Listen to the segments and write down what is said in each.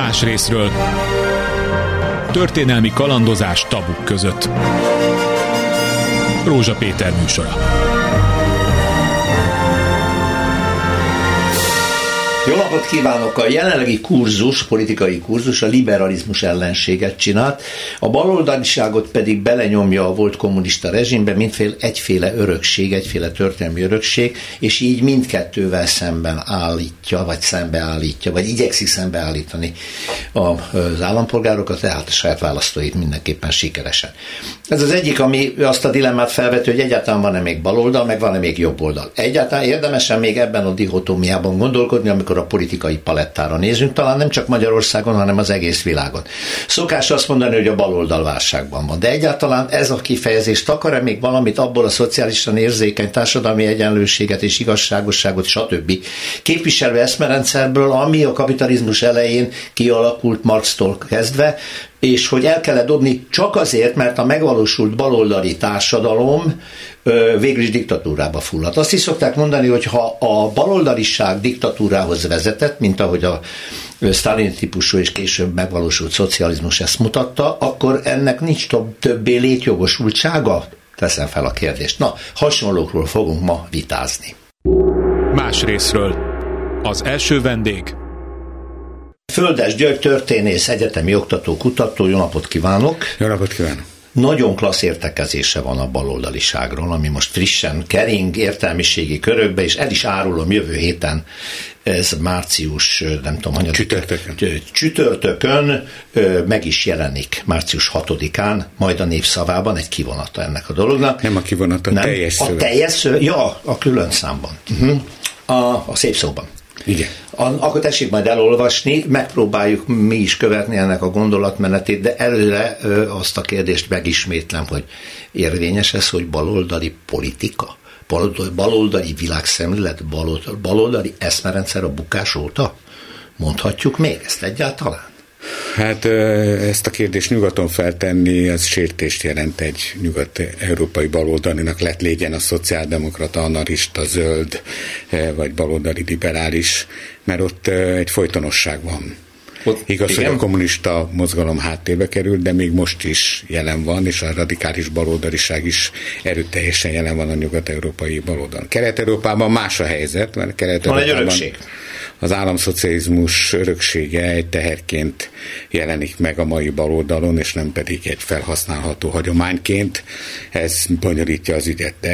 Másrészről történelmi kalandozás tabuk között. Rózsa Péter műsora. Jó napot kívánok! A jelenlegi kurzus, politikai kurzus a liberalizmus ellenséget csinált, a baloldaliságot pedig belenyomja a volt kommunista rezsimbe, mintféle egyféle örökség, egyféle történelmi örökség, és így mindkettővel szemben állítja, vagy igyekszik szembeállítani az állampolgárokat, tehát a saját választóit mindenképpen sikeresen. Ez az egyik, ami azt a dilemmát felveti, hogy egyáltalán van-e még baloldal, meg van-e még jobboldal. Egyáltalán érdemesen még ebben a dihotómiában gondolkodni, amikor a politikai palettára nézünk, talán nem csak Magyarországon, hanem az egész világon. Szokás azt mondani, hogy a baloldal válságban van, de egyáltalán ez a kifejezés akar-e még valamit abból a szociálisan érzékeny társadalmi egyenlőséget és igazságosságot, stb. Képviselő eszmerendszerből, ami a kapitalizmus elején kialakult Marxtól kezdve, és hogy el kellett dobni csak azért, mert a megvalósult baloldali társadalom végül is diktatúrába fulladt. Azt is szokták mondani, hogy ha a baloldaliság diktatúrához vezetett, mint ahogy a Sztálin típusú és később megvalósult szocializmus ezt mutatta, akkor ennek nincs többé létjogosultsága? Teszem fel a kérdést. Na, hasonlókról fogunk ma vitázni. Másrészről az első vendég. Földes György történész, egyetemi oktató, kutató, jó napot kívánok! Jó napot kívánok! Nagyon klassz értekezése van a baloldaliságról, ami most frissen kering értelmiségi körökbe, és el is árulom jövő héten, ez március, nem tudom, csütörtökön meg is jelenik, március 6-án, majd a Népszavában egy kivonata ennek a dolognak. Nem a kivonata, a teljes szöveg. A teljes szöveg, ja, a külön számban. A szép szóban. Igen. Akkor tessék majd elolvasni, megpróbáljuk mi is követni ennek a gondolatmenetét, de előre azt a kérdést megismétlem, hogy érvényes ez, hogy baloldali politika, baloldali világszemlélet, baloldali eszmerendszer a bukás óta? Mondhatjuk még ezt egyáltalán? Hát ezt a kérdést nyugaton feltenni, az sértést jelent egy nyugat-európai baloldalinak, légyen a szociáldemokrata, anarchista, zöld, vagy baloldali liberális, mert ott egy folytonosság van. Igaz, igen, hogy a kommunista mozgalom háttérbe került, de még most is jelen van, és a radikális baloldaliság is erőteljesen jelen van a nyugat-európai baloldalon. Kelet-Európában más a helyzet, mert Kelet-Európában az államszocializmus öröksége egy teherként jelenik meg a mai baloldalon, és nem pedig egy felhasználható hagyományként. Ez bonyolítja az ügyet. De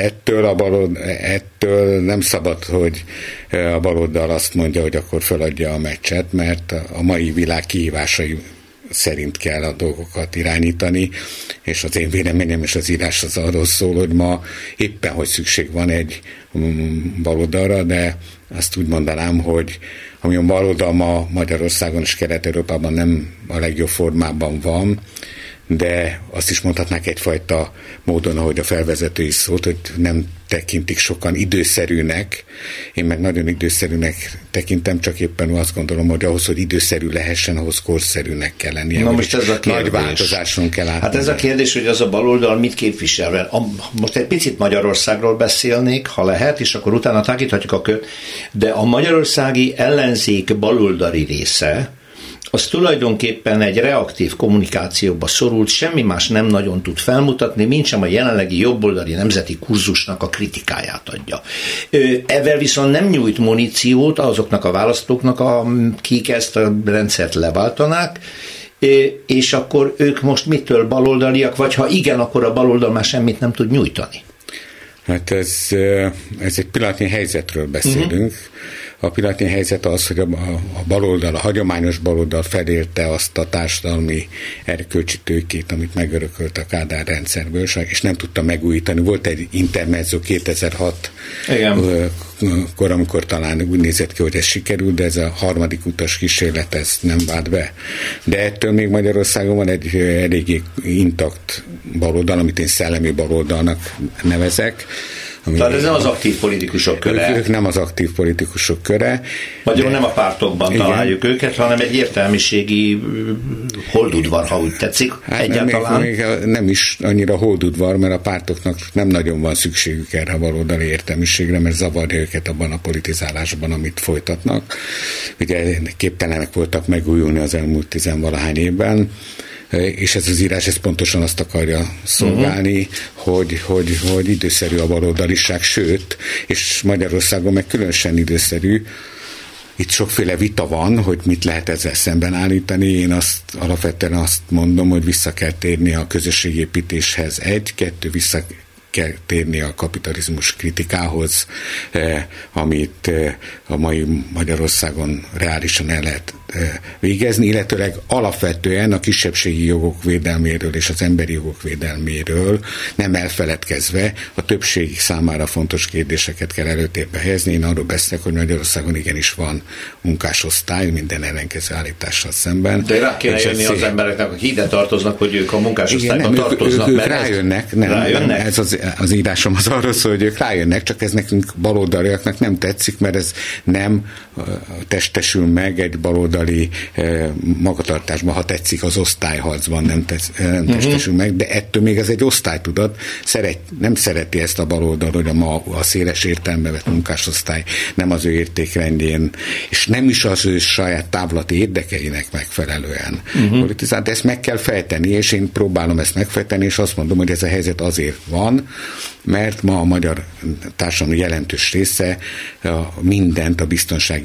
ettől nem szabad, hogy a baloldal azt mondja, hogy akkor feladja a meccset, mert a mai világ kihívásai szerint kell a dolgokat irányítani, és az én véleményem és az írás az arról szól, hogy ma éppen, hogy szükség van egy baloldalra, de azt úgy mondanám, hogy ami a baloldal ma Magyarországon és Kelet-Európában nem a legjobb formában van, de azt is mondhatnák egyfajta módon, ahogy a felvezető is szólt, hogy nem tekintik sokan időszerűnek. Én meg nagyon időszerűnek tekintem, csak éppen azt gondolom, hogy ahhoz, hogy időszerű lehessen, ahhoz korszerűnek kell lennie. Na most ez a kérdés. Nagy változáson kell átmenni. Hát ez a kérdés, hogy az a baloldal mit képvisel. Most egy picit Magyarországról beszélnék, ha lehet, és akkor utána tágíthatjuk a kört, de a magyarországi ellenzék baloldali része, az tulajdonképpen egy reaktív kommunikációba szorult, semmi más nem nagyon tud felmutatni, mintsem a jelenlegi jobboldali nemzeti kurzusnak a kritikáját adja. Ezzel viszont nem nyújt muníciót azoknak a választóknak, akik ezt a rendszert leváltanák, és akkor ők most mitől baloldaliak, vagy ha igen, akkor a baloldal már semmit nem tud nyújtani. Hát ez egy pillanatnyi helyzetről beszélünk. A pillanatnyi helyzet az, hogy a baloldal, a hagyományos baloldal felérte azt a társadalmi erkölcsi tőkét, amit megörökölt a Kádár rendszerből, és nem tudta megújítani. Volt egy intermezzo 2006-kor, amikor talán úgy nézett ki, hogy ez sikerült, de ez a harmadik utas kísérlet, ez nem vált be. De ettől még Magyarországon van egy eléggé intakt baloldal, amit én szellemi baloldalnak nevezek. Tehát ez nem az aktív politikusok köre. Ők nem az aktív politikusok köre. Magyarul nem a pártokban találjuk őket, hanem egy értelmiségi holdudvar, ha úgy tetszik, egyáltalán. Nem is annyira holdudvar, mert a pártoknak nem nagyon van szükségük erre a baloldali értelmiségre, mert zavarja őket abban a politizálásban, amit folytatnak. Ugye képtelenek voltak megújulni az elmúlt 10-valahány évben, és ez az írás ez pontosan azt akarja szolgálni, hogy időszerű a baloldaliság, sőt, és Magyarországon meg különösen időszerű. Itt sokféle vita van, hogy mit lehet ezzel szemben állítani. Én alapvetően azt mondom, hogy vissza kell térni a közösségépítéshez. 2 vissza kell térni a kapitalizmus kritikához, amit a mai Magyarországon reálisan el lehet végezni, illetőleg alapvetően a kisebbségi jogok védelméről és az emberi jogok védelméről nem elfeledkezve a többség számára fontos kérdéseket kell előtérbe helyezni. Én arról beszélek, hogy Magyarországon igenis van munkásosztály minden ellenkező állítással szemben. De rá kéne jönni az embereknek, akik ide tartoznak, hogy ők a munkásosztályban tartoznak. Ők rájönnek. Rájönnek? Ez az írásom az arról szól, hogy ők rájönnek, csak ez nekünk baloldaliaknak nem tetszik, mert ez nem testesül meg egy baloldali magatartásban, ha tetszik, az osztályharcban nem testesül meg, de ettől még ez egy osztálytudat. Nem szereti ezt a baloldal, hogy a széles értelembe vett munkásosztály nem az ő értékrendjén, és nem is az ő saját távlati érdekeinek megfelelően politizál, de ezt meg kell fejteni, és én próbálom ezt megfejteni, és azt mondom, hogy ez a helyzet azért van, mert ma a magyar társadalom jelentős része mindent a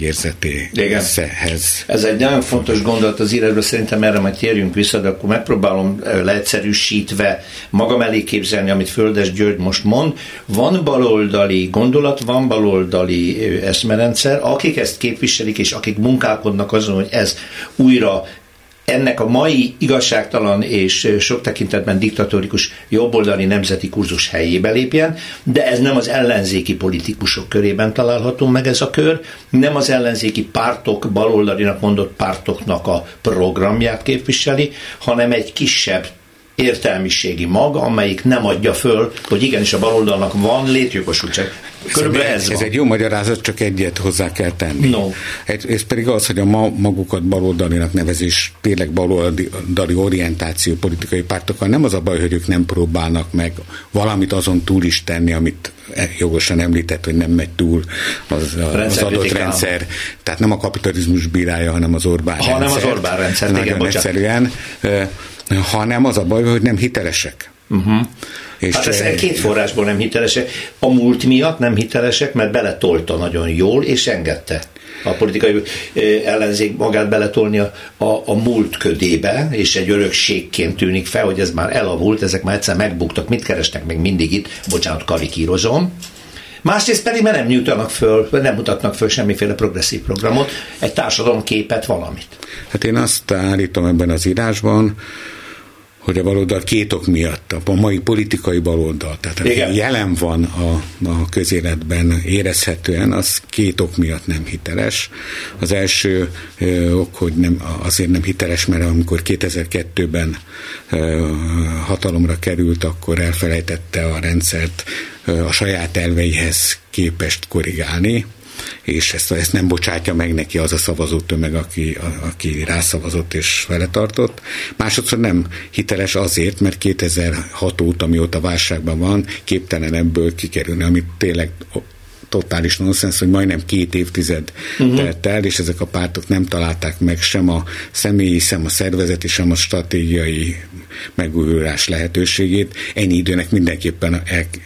biztonságérzetéhez. Ez egy nagyon fontos gondolat az írásban, szerintem erre majd térjünk vissza, de akkor megpróbálom leegyszerűsítve magam elé képzelni, amit Földes György most mond. Van baloldali gondolat, van baloldali eszmerendszer, akik ezt képviselik, és akik munkálkodnak azon, hogy ez újra ennek a mai igazságtalan és sok tekintetben diktatórikus jobboldali nemzeti kurzus helyébe lépjen, de ez nem az ellenzéki politikusok körében található meg ez a kör, nem az ellenzéki pártok, baloldalinak mondott pártoknak a programját képviseli, hanem egy kisebb értelmiségi mag, amelyik nem adja föl, hogy igenis a baloldalnak van létjogosultság. Körülbelül ez van. Ez egy jó magyarázat, csak egyet hozzá kell tenni. No. Ez pedig az, hogy a magukat baloldalinak nevezés, tényleg baloldali orientáció politikai pártokkal nem az a baj, hogy ők nem próbálnak meg valamit azon túl is tenni, amit jogosan említett, hogy nem megy túl az adott rendszer. Tehát nem a kapitalizmus bírálja, hanem az Orbán rendszer. Hanem az Orbán rendszer, nagyon egyszerűen. Hanem az a baj, hogy nem hitelesek. És hát ez 2 forrásból nem hitelesek. A múlt miatt nem hitelesek, mert beletolta nagyon jól, és engedte a politikai ellenzék magát beletolni a múlt ködébe, és egy örökségként tűnik fel, hogy ez már elavult, ezek már egyszer megbuktak, mit keresnek még mindig itt, bocsánat, karikírozom. Másrészt pedig, mert nem mutatnak föl semmiféle progresszív programot, egy társadalomképet, valamit. Hát én azt állítom ebben az írásban, hogy a baloldal 2 ok miatt, a mai politikai baloldal, tehát jelen van a közéletben érezhetően, az 2 ok miatt nem hiteles. Az első ok, hogy azért nem hiteles, mert amikor 2002-ben hatalomra került, akkor elfelejtette a rendszert a saját elveihez képest korrigálni, és ezt nem bocsátja meg neki az a szavazótömeg, aki rászavazott és vele tartott. Másodszor nem hiteles azért, mert 2006 óta, mióta válságban van, képtelen ebből kikerülni, amit tényleg totális nonsens, hogy majdnem 2 évtized telt el, és ezek a pártok nem találták meg sem a személyi, sem a szervezeti, sem a stratégiai megújulás lehetőségét. Ennyi időnek mindenképpen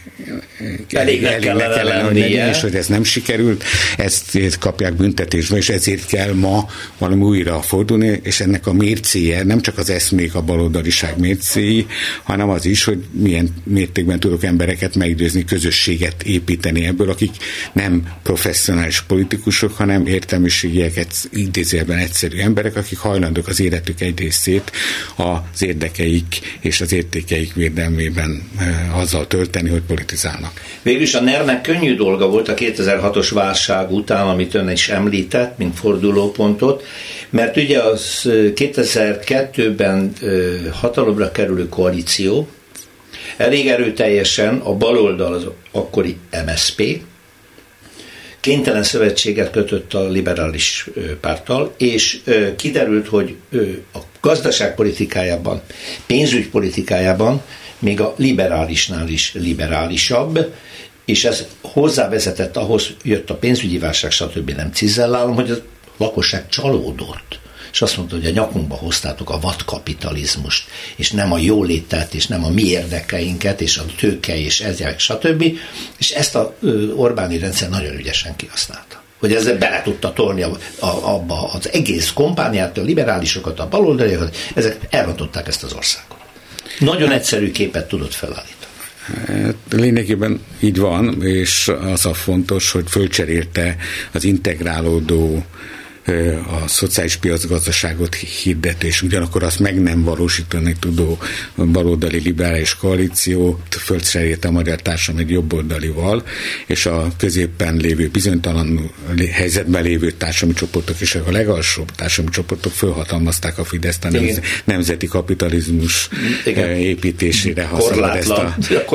elég kellene, hogy legyen, és hogy ez nem sikerült, ezt kapják büntetésbe, és ezért kell ma valami újra fordulni, és ennek a mércéje nem csak az eszmék, a baloldaliság mércéi, hanem az is, hogy milyen mértékben tudok embereket meggyőzni, közösséget építeni ebből, akik nem professzionális politikusok, hanem értelmiségiek, idézőjelben egyszerű emberek, akik hajlandók az életük egy részét az érdekeik és az értékeik védelmében azzal tölteni, hogy politizálnak. Végülis a NER-nek könnyű dolga volt a 2006-os válság után, amit ön is említett, mint fordulópontot, mert ugye az 2002-ben hatalomra kerülő koalíció Elég erőteljesen a baloldal, az akkori MSZP, kénytelen szövetséget kötött a liberális párttal, és kiderült, hogy a gazdaságpolitikájában, pénzügypolitikájában még a liberálisnál is liberálisabb, és ez hozzávezetett, ahhoz jött a pénzügyi válság, stb. Nem cizellálom, hogy a lakosság csalódott. És azt mondta, hogy a nyakunkba hoztátok a vadkapitalizmust, és nem a jólétet, és nem a mi érdekeinket, és a tőke, és ezek, stb. És ezt a Orbáni rendszer nagyon ügyesen kihasználta. Hogy ezzel bele tudta torni abba az egész kompániát, a liberálisokat, a baloldaliakat, ezek elrontották ezt az országot. Nagyon egyszerű képet tudott felállítani. Lényegében így van, és az a fontos, hogy fölcserélte az integrálódó a szociális piacgazdaságot hirdető, és ugyanakkor azt meg nem valósítani tudó baloldali liberális koalíciót fölcserélte a magyar társadalom egy jobboldalival, és a középen lévő, bizonytalan helyzetben lévő társadalmi csoportok és a legalsóbb társadalmi csoportok fölhatalmazták a Fideszt a nemzeti kapitalizmus építésére használva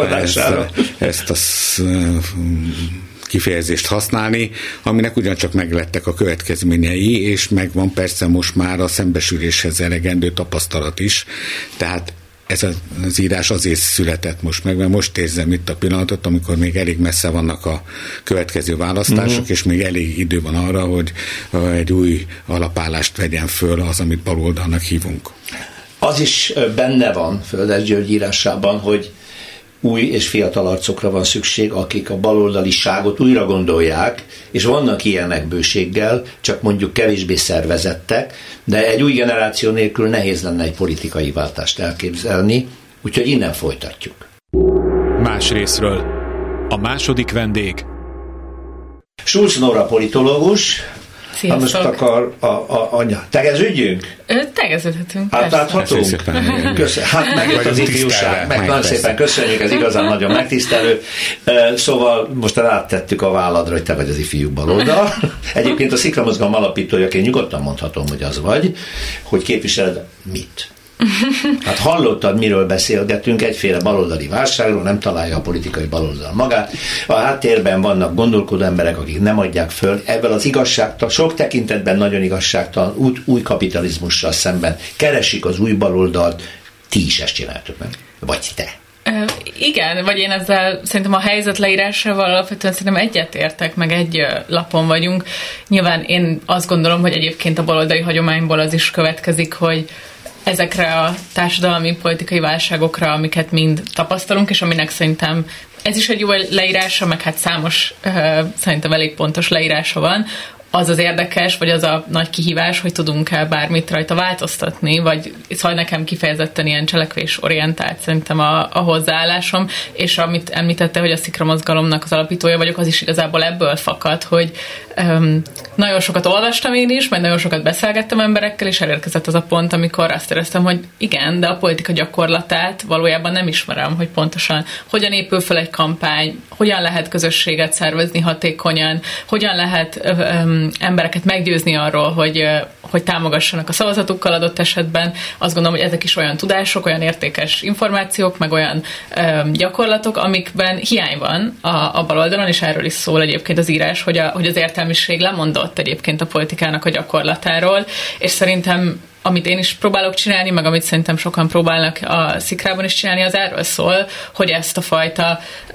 ezt a kifejezést használni, aminek ugyancsak meglettek a következményei, és megvan persze most már a szembesüléshez elegendő tapasztalat is. Tehát ez az írás azért született most meg, mert most érzem itt a pillanatot, amikor még elég messze vannak a következő választások, és még elég idő van arra, hogy egy új alapállást vegyen föl az, amit baloldalnak hívunk. Az is benne van Földes György írásában, hogy új és fiatal arcokra van szükség, akik a baloldaliságot újra gondolják, és vannak ilyenek bőséggel, csak mondjuk kevésbé szervezettek, de egy új generáció nélkül nehéz lenne egy politikai váltást elképzelni, úgyhogy innen folytatjuk. Más részről. A második vendég. Schulz Nóra politológus. Sziasztok. Most akar anya. Tegeződjünk? Tegeződhetünk. Átláthatunk? Hát megjött az ifjúság. Nagyon szépen köszönjük, ez igazán nagyon megtisztelő. Szóval most áttettük a válladra, hogy te vagy az ifjú baloldal. Egyébként a Szikramozgalom alapítójaként nyugodtan mondhatom, hogy az vagy, hogy képviseled mit? Hát hallottad, miről beszélgetünk, egyféle baloldali válságról, nem találja a politikai baloldal magát. A háttérben vannak gondolkodó emberek, akik nem adják föl. Ebből az igazságtalan, sok tekintetben nagyon igazságtalan új kapitalizmussal szemben keresik az új baloldalt. Ti is ezt csináltok, nem? Vagy te? Igen, vagy én ezzel szerintem a helyzet leírásával alapvetően szerintem egyetértek, meg egy lapon vagyunk. Nyilván én azt gondolom, hogy egyébként a baloldali hagyományból az is következik, hogy ezekre a társadalmi, politikai válságokra, amiket mind tapasztalunk, és aminek szerintem ez is egy jó leírása, meg hát számos, szerintem elég pontos leírása van, az az érdekes, vagy az a nagy kihívás, hogy tudunk-e bármit rajta változtatni, vagy szóval nekem kifejezetten ilyen cselekvésorientált szerintem a hozzáállásom, és amit említette, hogy a Szikramozgalomnak az alapítója vagyok, az is igazából ebből fakad, hogy nagyon sokat olvastam én is, majd nagyon sokat beszélgettem emberekkel, és elérkezett az a pont, amikor azt éreztem, hogy igen, de a politika gyakorlatát valójában nem ismerem, hogy pontosan hogyan épül fel egy kampány, hogyan lehet közösséget szervezni hatékonyan, hogyan lehet embereket meggyőzni arról, hogy támogassanak a szavazatukkal adott esetben. Azt gondolom, hogy ezek is olyan tudások, olyan értékes információk, meg olyan gyakorlatok, amikben hiány van a baloldalon, és erről is szól egyébként az írás, hogy az értelmiség lemondott egyébként a politikának a gyakorlatáról, és szerintem amit én is próbálok csinálni, meg amit szerintem sokan próbálnak a Szikrában is csinálni, az erről szól, hogy ezt a fajta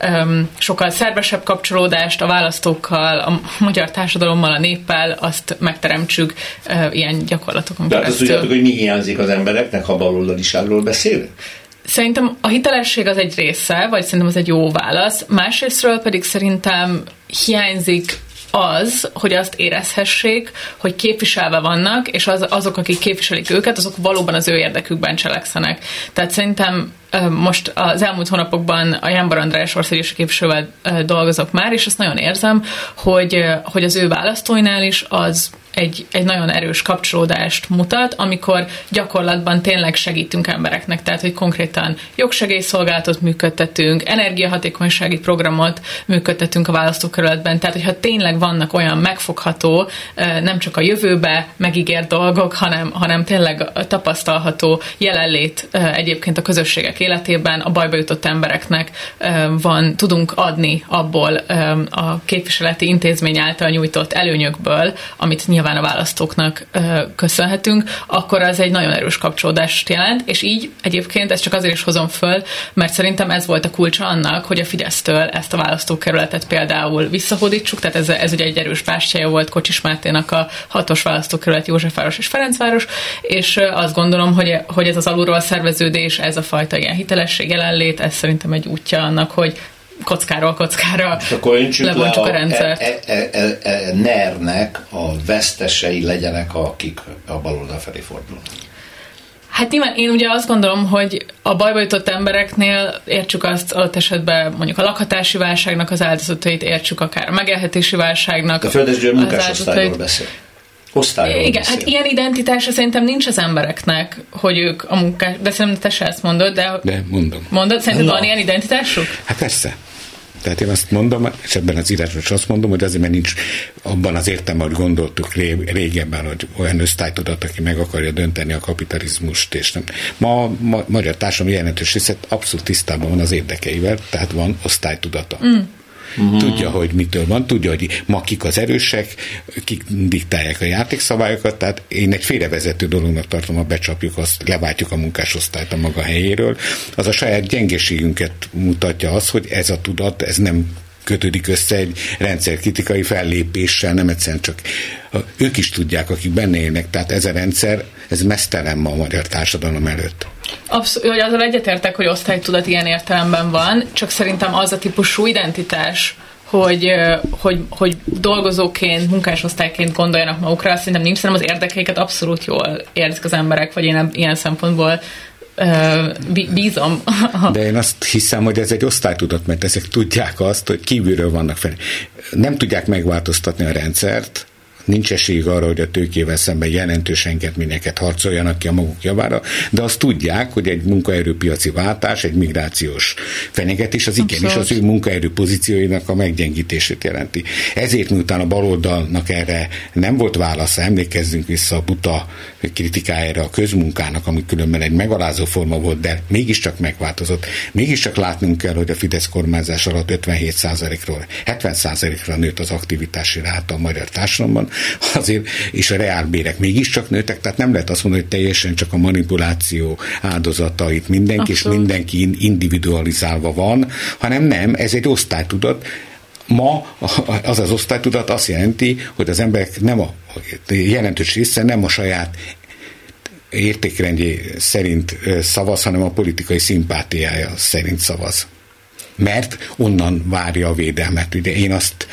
sokkal szervesebb kapcsolódást a választókkal, a magyar társadalommal, a néppel, azt megteremtsük ilyen gyakorlatokon keresztül. De azt tudjátok, hogy mi hiányzik az embereknek, ha baloldaliságról beszélünk? Szerintem a hitelesség az egy része, vagy szerintem az egy jó válasz. Másrésztről pedig szerintem hiányzik az, hogy azt érezhessék, hogy képviselve vannak, és azok, akik képviselik őket, azok valóban az ő érdekükben cselekszenek. Tehát szerintem most az elmúlt hónapokban a Jánbor András országgyűlési képviselővel dolgozok már, és azt nagyon érzem, hogy az ő választóinál is az egy nagyon erős kapcsolódást mutat, amikor gyakorlatban tényleg segítünk embereknek, tehát hogy konkrétan jogsegélyszolgálatot működtetünk, energiahatékonysági programot működtetünk a választókerületben, tehát hogyha tényleg vannak olyan megfogható, nem csak a jövőbe megígért dolgok, hanem tényleg tapasztalható jelenlét egyébként a közösségek életében, a bajba jutott embereknek tudunk adni abból a képviseleti intézmény által nyújtott előnyökből, amit nyilván a választóknak köszönhetünk, akkor az egy nagyon erős kapcsolódást jelent, és így egyébként ezt csak azért is hozom föl, mert szerintem ez volt a kulcsa annak, hogy a Fidesztől ezt a választókerületet például visszahódítsuk, tehát ez ugye egy erős bástyája volt Kocsis Máténak a 6-os választókerület, Józsefváros és Ferencváros, és azt gondolom, hogy ez az alulról szerveződés, ez a fajta ilyen hitelesség, jelenlét, ez szerintem egy útja annak, hogy kockáról kockára lebontsuk a rendszert. NER-nek a vesztesei legyenek, akik a baloldal felé fordulnak. Hát nyilván én ugye azt gondolom, hogy a bajba jutott embereknél értsük azt adott esetben mondjuk a lakhatási válságnak az áldozatait, értsük akár a megélhetési válságnak a Földesgyőr munkásosztályról beszél. Igen, hát ilyen identitása szerintem nincs az embereknek, hogy ők a munkás... De szerintem te se ezt mondod, de mondom. Mondod? Szerinted van ilyen identitásuk? Hát persze. Tehát én azt mondom, és ebben az írásban is azt mondom, hogy azért, mert nincs abban az értelemben, hogy gondoltuk régebben, hogy olyan osztálytudat, aki meg akarja dönteni a kapitalizmust, és nem. Ma magyar társadalom jelentős része abszolút tisztában van az érdekeivel, tehát van osztálytudata. Tudja, hogy mitől van, tudja, hogy ma kik az erősek, kik diktálják a játékszabályokat, tehát én egy félrevezető dolognak tartom, ha becsapjuk azt, leváltjuk a munkásosztályt a maga helyéről. Az a saját gyengeségünket mutatja az, hogy ez a tudat, ez nem kötődik össze egy rendszerkritikai fellépéssel, nem egyszerűen csak ők is tudják, akik benne élnek, tehát ez a rendszer, ez meztelen ma a magyar társadalom előtt. Abszolút, azzal egyetértek, hogy osztálytudat ilyen értelemben van, csak szerintem az a típusú identitás, hogy dolgozóként, munkásosztályként gondoljanak magukra, azt szerintem nincs, szerintem az érdekeiket abszolút jól érzik az emberek, vagy én ilyen szempontból bízom. De én azt hiszem, hogy ez egy osztálytudat, mert ezek tudják azt, hogy kívülről vannak fel. Nem tudják megváltoztatni a rendszert, nincs esélyük arra, hogy a tőkével szemben jelentős engedményeket harcoljanak ki a maguk javára, de azt tudják, hogy egy munkaerőpiaci váltás, egy migrációs fenyegetés, az igenis az ő munkaerő pozícióinak a meggyengítését jelenti. Ezért miután a baloldalnak erre nem volt válasza, emlékezzünk vissza a buta kritikájára a közmunkának, ami különben egy megalázó forma volt, de mégiscsak megváltozott. Mégiscsak látnunk kell, hogy a Fidesz kormányzás alatt 57%-ról 70%-ra nőtt az aktivitási ráta a magyar társadalomban, azért, és a reálbérek mégiscsak nőttek, tehát nem lehet azt mondani, hogy teljesen csak a manipuláció áldozata itt mindenki, és mindenki individualizálva van, hanem nem, ez egy osztálytudat. Ma az az osztálytudat azt jelenti, hogy az emberek nem a jelentős része nem a saját értékrendjé szerint szavaz, hanem a politikai szimpátiája szerint szavaz. Mert onnan várja a védelmet. Ugye én azt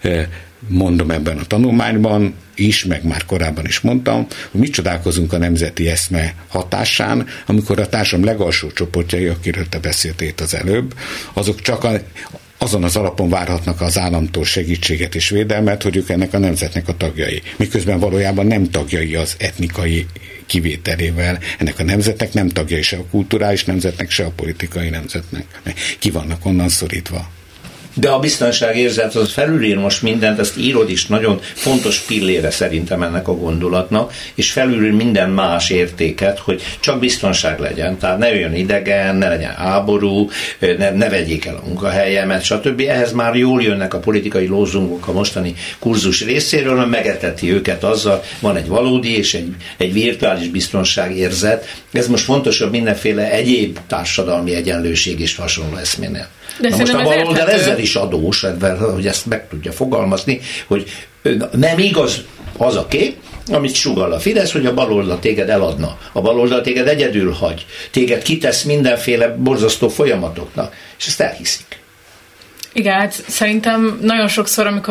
mondom ebben a tanulmányban is, meg már korábban is mondtam, hogy mit csodálkozunk a nemzeti eszme hatásán, amikor a társadalom legalsó csoportjai, akiről te beszéltél az előbb, azok csak azon az alapon várhatnak az államtól segítséget és védelmet, hogy ők ennek a nemzetnek a tagjai. Miközben valójában nem tagjai az etnikai kivételével. Ennek a nemzetnek nem tagjai se a kulturális nemzetnek, se a politikai nemzetnek. Ki vannak onnan szorítva. De a biztonságérzet az felülír most mindent, ezt írod is, nagyon fontos pillére szerintem ennek a gondolatnak, és felülír minden más értéket, hogy csak biztonság legyen, tehát ne jöjjön idegen, ne legyen háború, ne vegyék el a munkahelyemet, stb. Ehhez már jól jönnek a politikai lózungok a mostani kurzus részéről, mert megeteti őket azzal, van egy valódi és egy virtuális biztonságérzet. Ez most fontosabb mindenféle egyéb társadalmi egyenlőség és hasonló eszménél. De most a baloldal ezzel is adós, hogy ezt meg tudja fogalmazni, hogy nem igaz az a kép, amit sugall a Fidesz, hogy a baloldal téged eladna. A baloldal téged egyedül hagy. Téged kitesz mindenféle borzasztó folyamatoknak. És ezt elhiszik. Igen, hát szerintem nagyon sokszor, amikor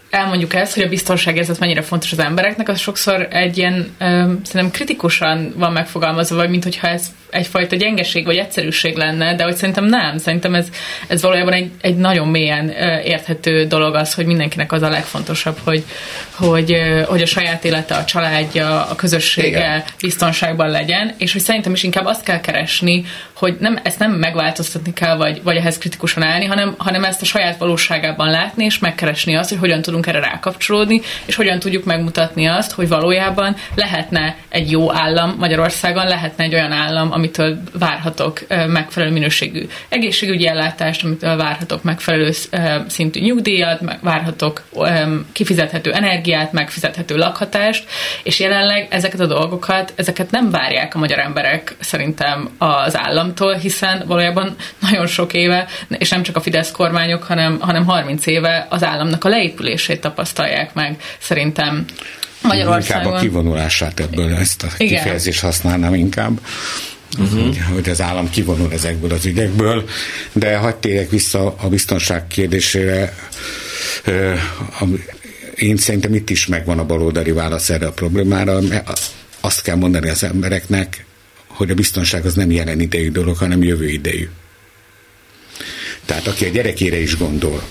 elmondjuk ezt, hogy a biztonságérzet mennyire fontos az embereknek, az sokszor egy ilyen szerintem kritikusan van megfogalmazva, vagy mint hogyha ez egyfajta gyengeség vagy egyszerűség lenne, de hogy szerintem nem. Szerintem ez valójában egy nagyon mélyen érthető dolog az, hogy mindenkinek az a legfontosabb, hogy a saját élete, a családja, a közössége biztonságban legyen, és hogy szerintem is inkább azt kell keresni, hogy ezt nem megváltoztatni kell, vagy ehhez kritikusan állni, hanem ezt a saját valóságában látni, és megkeresni azt, hogy hogyan tudunk erre rákapcsolódni, és hogyan tudjuk megmutatni azt, hogy valójában lehetne egy jó állam Magyarországon, lehetne egy olyan állam, amitől várhatok megfelelő minőségű egészségügyi ellátást, amitől várhatok megfelelő szintű nyugdíjat, várhatok kifizethető energiát, megfizethető lakhatást, és jelenleg ezeket a dolgokat, ezeket nem várják a magyar emberek szerintem az államtól, hiszen valójában nagyon sok éve, és nem csak a Fidesz kormányok, hanem 30 éve az államnak a leépülését tapasztalják meg szerintem Magyarországon. Inkább a kivonulását ebből, ezt a kifejezést használnám inkább. Hogy az állam kivonul ezekből az ügyekből, de hadd térjek vissza a biztonság kérdésére. Én szerintem itt is megvan a baloldali válasz erre a problémára. Azt kell mondani az embereknek, hogy a biztonság az nem jelen idejű dolog, hanem jövő idejű. Tehát aki a gyerekére is gondol,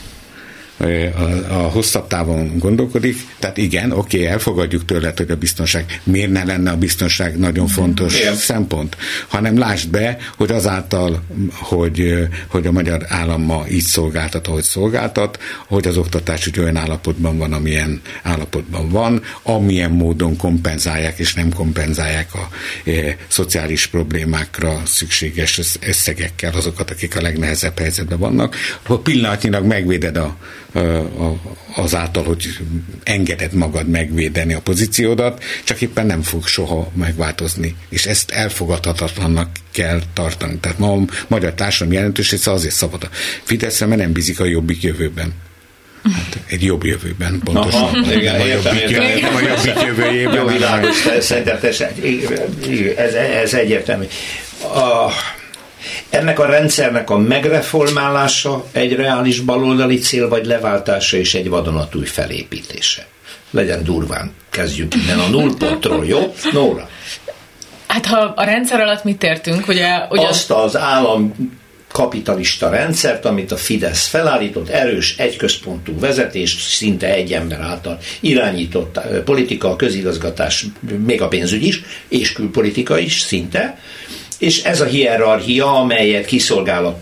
a hosszabb távon gondolkodik, tehát igen, oké, elfogadjuk tőled, hogy a biztonság, miért ne lenne a biztonság nagyon fontos szempont, hanem lásd be, hogy azáltal, hogy a magyar állam ma így szolgáltat, ahogy szolgáltat, hogy az oktatás úgy olyan állapotban van, amilyen állapotban van, amilyen módon kompenzálják és nem kompenzálják a szociális problémákra szükséges összegekkel azokat, akik a legnehezebb helyzetben vannak. Pillanatnyilag megvéded azáltal, hogy engeded magad megvédeni a pozíciódat, csak éppen nem fog soha megváltozni. És ezt elfogadhatatlannak kell tartani. Tehát ma a magyar társadalom jelentős része azért szabad a Fideszre, mert nem bízik a Jobbik jövőben. Hát egy jobb jövőben, pontosan. Aha, igen, nem a Jobbik jövőjében. Jó, világos, szerintem ez egyértelmű. Ennek a rendszernek a megreformálása egy reális baloldali cél, vagy leváltása és egy vadonatúj felépítése? Legyen durván. Kezdjünk innen a nullpontról, jó? Nóra. Hát ha a rendszer alatt mit értünk? Ugye azt az állam kapitalista rendszert, amit a Fidesz felállított, erős, egyközpontú vezetés, szinte egy ember által irányított politika, közigazgatás, még a pénzügy is, és külpolitika is szinte, és ez a hierarchia, amelyet kiszolgál a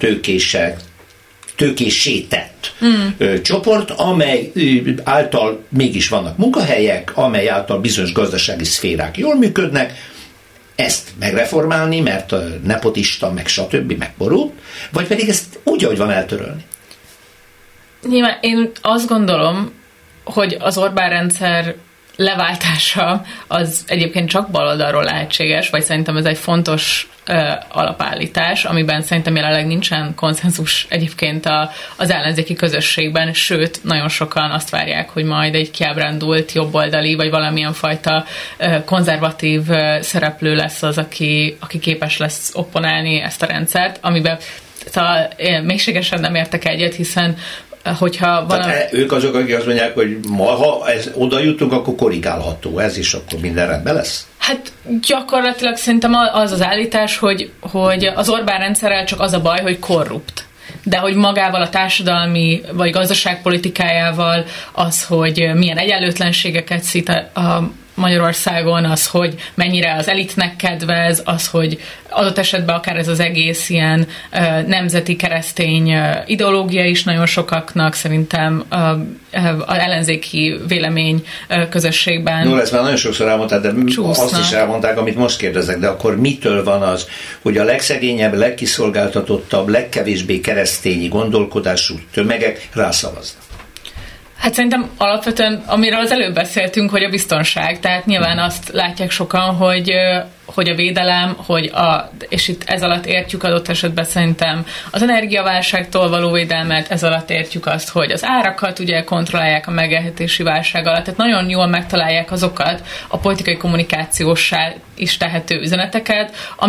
tőkéssé tett csoport, amely által mégis vannak munkahelyek, amely által bizonyos gazdasági szférák jól működnek, ezt megreformálni, mert a nepotista, meg stb. Meg borult, vagy pedig ezt úgy, ahogy van, eltörölni? Nyilván én azt gondolom, hogy az Orbán rendszer leváltása az egyébként csak baloldalról lehetséges, vagy szerintem ez egy fontos alapállítás, amiben szerintem jelenleg nincsen konszenzus egyébként az ellenzéki közösségben, sőt, nagyon sokan azt várják, hogy majd egy kiábrándult jobboldali, vagy valamilyen fajta konzervatív szereplő lesz az, aki képes lesz opponálni ezt a rendszert, amiben mélységesen nem értek egyet, hiszen hogyha valami... ők azok, akik azt mondják, hogy ha oda jutunk, akkor korrigálható ez, és akkor minden rendben lesz? Hát gyakorlatilag szerintem az állítás, hogy az Orbán rendszerrel csak az a baj, hogy korrupt. De hogy magával a társadalmi vagy gazdaságpolitikájával az, hogy milyen egyenlőtlenségeket szít a Magyarországon, az, hogy mennyire az elitnek kedvez, az, hogy adott esetben akár ez az egész ilyen nemzeti keresztény ideológia is nagyon sokaknak szerintem az ellenzéki vélemény közösségben. No, ezt már nagyon sokszor elmondták, de csúsznak. Azt is elmondták, amit most kérdezek, de akkor mitől van az, hogy a legszegényebb, legkiszolgáltatottabb, legkevésbé keresztényi gondolkodású tömegek rászavaznak? Hát szerintem alapvetően, amiről az előbb beszéltünk, hogy a biztonság, tehát nyilván azt látják sokan, hogy a védelem, és itt ez alatt értjük adott esetben szerintem az energiaválságtól való védelmet, ez alatt értjük azt, hogy az árakat ugye kontrollálják a megélhetési válság alatt, tehát nagyon jól megtalálják azokat a politikai kommunikációssá is tehető üzeneteket, amik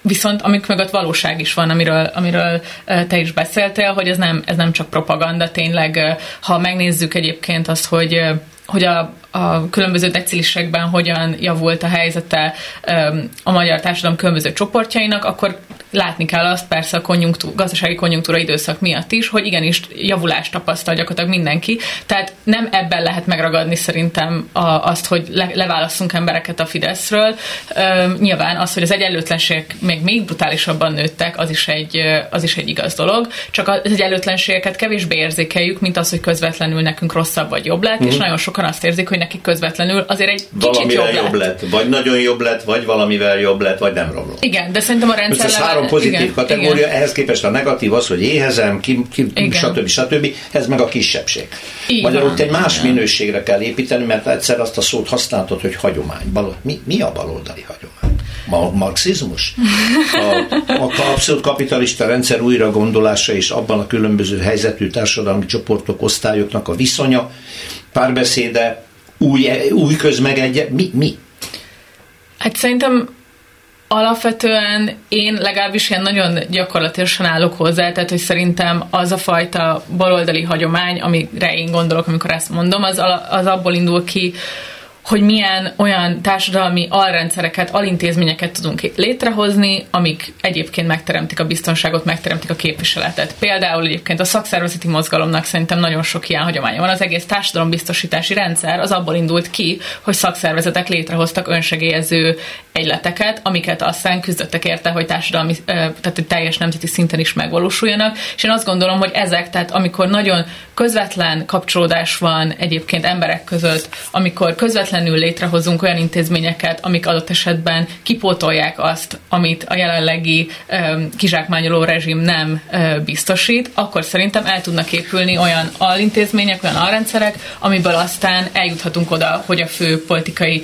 Viszont amik mögött valóság is van, amiről te is beszéltél, hogy ez nem csak propaganda, tényleg, ha megnézzük egyébként azt, hogy a különböző decilisekben hogyan javult a helyzete a magyar társadalom különböző csoportjainak, akkor látni kell azt persze a gazdasági konjunktúra időszak miatt is, hogy igenis javulást tapasztal gyakorlatilag mindenki. Tehát nem ebben lehet megragadni szerintem azt, hogy leválasszunk embereket a Fideszről. Nyilván az, hogy az egyenlőtlenségek még brutálisabban nőttek, az is egy igaz dolog. Csak az egyenlőtlenségeket kevésbé érzékeljük, mint az, hogy közvetlenül nekünk rosszabb vagy jobb lett, és nagyon sokan azt érzik, hogy nekik közvetlenül azért egy kicsit jobb lett. Vagy nagyon jobb lett, vagy valamivel jobb lett, vagy nem romlott. Igen, de szerintem a rendszer... Ez három pozitív kategória, igen. Ehhez képest a negatív az, hogy éhezem, stb. Ez meg a kisebbség. Magyarul egy más minőségre kell építeni, mert egyszer azt a szót használtad, hogy hagyomány. Mi a baloldali hagyomány? Marxizmus? A abszolút kapitalista rendszer újra gondolása és abban a különböző helyzetű társadalmi csoportok, osztályoknak a viszonya, párbeszéde, új közmegegye, mi? Hát szerintem alapvetően én legalábbis ilyen nagyon gyakorlatilag állok hozzá, tehát hogy szerintem az a fajta baloldali hagyomány, amire én gondolok, amikor ezt mondom, az abból indul ki, hogy milyen olyan társadalmi alrendszereket, alintézményeket tudunk létrehozni, amik egyébként megteremtik a biztonságot, megteremtik a képviseletet. Például egyébként a szakszervezeti mozgalomnak szerintem nagyon sok ilyen hagyománya van. Az egész társadalombiztosítási rendszer az abból indult ki, hogy szakszervezetek létrehoztak önsegélyező egyleteket, amiket aztán küzdöttek érte, hogy társadalmi, tehát teljes nemzeti szinten is megvalósuljanak. És én azt gondolom, hogy ezek, tehát amikor nagyon közvetlen kapcsolódás van egyébként emberek között, amikor közvetlenül létrehozunk olyan intézményeket, amik adott esetben kipótolják azt, amit a jelenlegi kizsákmányoló rezsim nem biztosít, akkor szerintem el tudnak épülni olyan alintézmények, olyan alrendszerek, amiből aztán eljuthatunk oda, hogy a fő politikai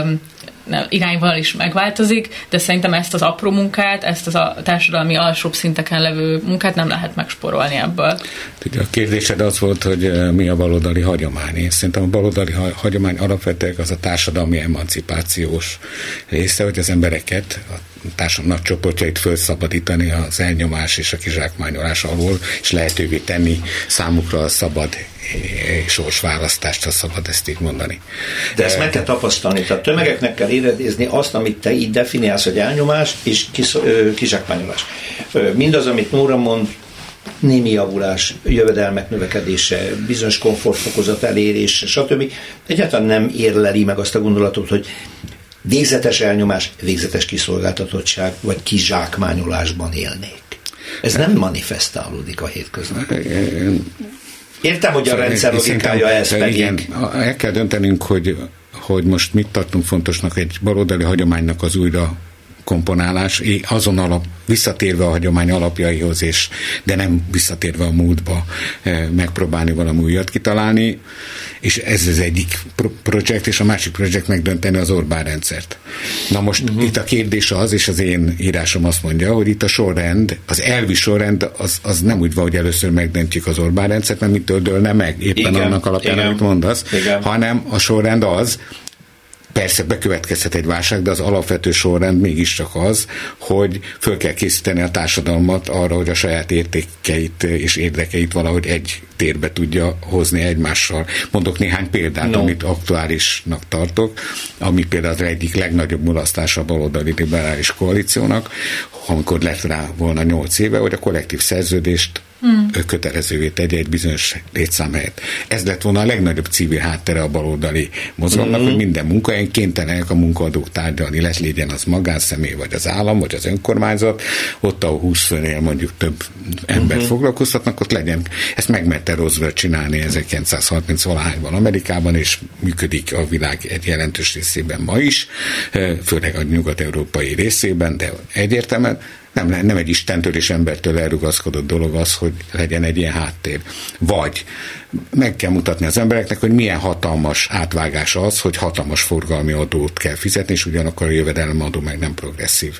irányvonal is megváltozik, de szerintem ezt az apró munkát, ezt az a társadalmi alsóbb szinteken levő munkát nem lehet megspórolni ebből. A kérdésed az volt, hogy mi a baloldali hagyomány. Én szerintem a baloldali hagyomány alapvetően az a társadalmi emancipációs része, hogy az embereket, a társadalom nagy csoportjait felszabadítani az elnyomás és a kizsákmányolás alól, és lehetővé tenni számukra a szabad sorsválasztást, ha szabad ezt így mondani. De ezt meg kell tapasztalni, tehát tömegeknek kell érezni azt, amit te így definiálsz, hogy elnyomás és kizsákmányolás. Mindaz, amit Nóra mond, némi javulás, jövedelmek növekedése, bizonyos komfortfokozat elérése, stb. Egyáltalán nem érleli meg azt a gondolatot, hogy végzetes elnyomás, végzetes kiszolgáltatottság, vagy kizsákmányolásban élnék. Ez nem manifestálódik a hétköznapokban. Értem, hogy a rendszer logikája ez pedig. Igen, el kell döntenünk, hogy most mit tartunk fontosnak egy baloldali hagyománynak az újra komponálás, azon visszatérve a hagyomány alapjaihoz, de nem visszatérve a múltba megpróbálni valami újat kitalálni, és ez az egyik projekt, és a másik projekt megdönteni az Orbán rendszert. Na most itt a kérdés az, és az én írásom azt mondja, hogy itt a sorrend, az elvi sorrend az nem úgy van, hogy először megdöntjük az Orbán rendszert, mert mitől dőlne meg éppen annak alapján, amit mondasz, hanem a sorrend az, persze bekövetkezhet egy válság, de az alapvető sorrend mégiscsak az, hogy föl kell készíteni a társadalmat arra, hogy a saját értékeit és érdekeit valahogy egy térbe tudja hozni egymással. Mondok néhány példát, amit aktuálisnak tartok, ami például az egyik legnagyobb mulasztása a baloldali liberális koalíciónak, amikor lett rá volna 8 éve, hogy a kollektív szerződést kötelezővé tegye egy bizonyos létszám helyett. Ez lett volna a legnagyobb civil háttere a baloldali mozgalomnak, hogy minden munkahelyen kénytelenek a munkaadók tárgyalni, legyen az magánszemély, vagy az állam, vagy az önkormányzat, ott, ahol 20 főnél mondjuk több embert foglalkoztatnak, ott legyen. Ezt megmerte Roosevelt csinálni 1930-valahányban Amerikában, és működik a világ egy jelentős részében ma is, főleg a nyugat-európai részében, de egyértelműen nem egy Istentől és embertől elrugaszkodott dolog az, hogy legyen egy ilyen háttér. Vagy meg kell mutatni az embereknek, hogy milyen hatalmas átvágás az, hogy hatalmas forgalmi adót kell fizetni, és ugyanakkor a jövedelemadó meg nem progresszív.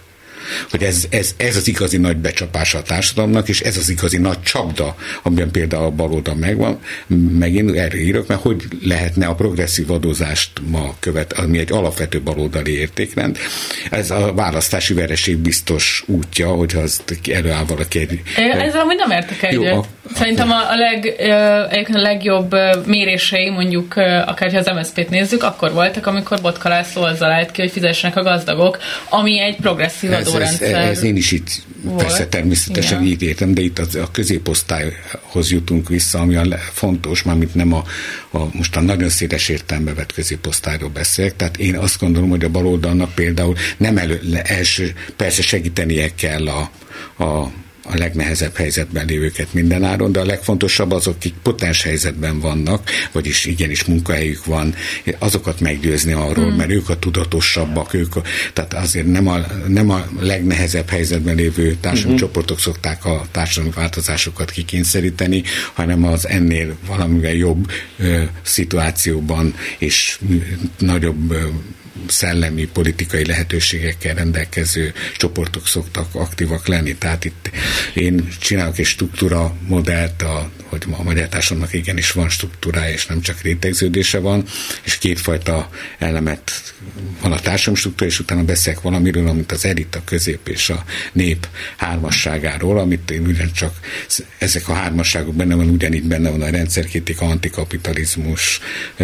hogy ez az igazi nagy becsapása a társadalomnak, és ez az igazi nagy csapda, amiben például a baloldal megvan. Megint erre írok, mert hogy lehetne a progresszív adózást ma ami egy alapvető baloldali értékrend. Ez a választási vereség biztos útja, hogyha az előáll valaki ezzel amúgy nem értek egyet. Szerintem egyébként a legjobb mérései, mondjuk akár ha az MSZP-t nézzük, akkor voltak, amikor Botka László azzal állt ki, hogy fizessenek a gazdagok, ami egy progresszív adórendszer. Ez én is itt persze természetesen így értem, de itt a középosztályhoz jutunk vissza, ami a fontos, mármint nem most a nagyon széles értelembe vett középosztályról beszélek, tehát én azt gondolom, hogy a baloldalnak például nem persze segítenie kell a legnehezebb helyzetben lévőket mindenáron, de a legfontosabb azok, akik potens helyzetben vannak, vagyis igenis munkahelyük van, azokat meggyőzni arról, mert ők a tudatosabbak, tehát azért nem a legnehezebb helyzetben lévő társadalmi csoportok szokták a társadalmi változásokat kikényszeríteni, hanem az ennél valamivel jobb szituációban és nagyobb szellemi, politikai lehetőségekkel rendelkező csoportok szoktak aktívak lenni. Tehát itt én csinálok egy struktúra modellt, hogy a magyar társadalomnak igenis van struktúrája, és nem csak rétegződése van, és kétfajta elemet van a társadalmi struktúra, és utána beszélek valamiről, amit az elit, a közép és a nép hármasságáról, amit én ugyancsak ezek a hármasságok benne van, ugyanígy benne van a rendszerkritika, antikapitalizmus,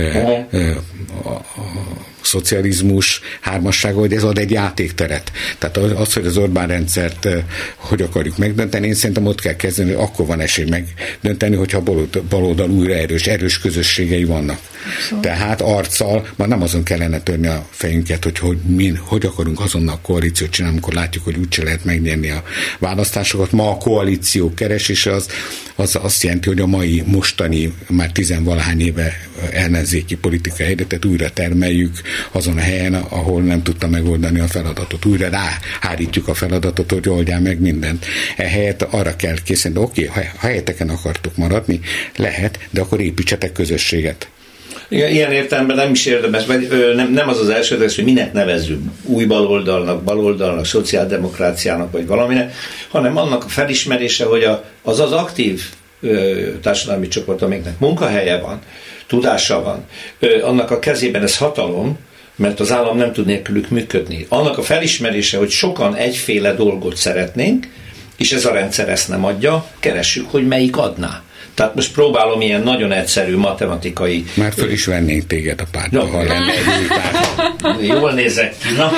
szocializmus hármassága, hogy ez ad egy játékteret. Tehát az, hogy az Orbán rendszert hogy akarjuk megdönteni, én szerintem ott kell kezdeni, hogy akkor van esély megdönteni, hogyha baloldal újra erős közösségei vannak. Tehát arccal, már nem azon kellene törni a fejünket, hogy akarunk azonnal koalíciót csinálni, amikor látjuk, hogy úgyse lehet megnyerni a választásokat. Ma a koalíció keresése az azt jelenti, hogy a mostani, már 10-valahány éve ellenzéki politikai helyzetet újra termeljük azon a helyen, ahol nem tudta megoldani a feladatot. Újra ráhárítjuk a feladatot, hogy oldjál meg mindent. Ehelyett arra kell készíteni, oké, ha helyeteken akartok maradni, lehet, de akkor építsetek közösséget. Ilyen értelemben nem is érdemes, vagy nem az elsődleges, hogy mindent nevezzük új baloldalnak, szociáldemokráciának, vagy valaminek, hanem annak a felismerése, hogy az aktív társadalmi csoport, amiknek munkahelye van, tudása van, annak a kezében ez hatalom, mert az állam nem tud nélkülük működni. Annak a felismerése, hogy sokan egyféle dolgot szeretnénk, és ez a rendszer ezt nem adja, keressük, hogy melyik adná. Tehát most próbálom ilyen nagyon egyszerű matematikai... Már föl is vennénk téged a pártba, ha lenne egy párt. Jól nézek ki, na.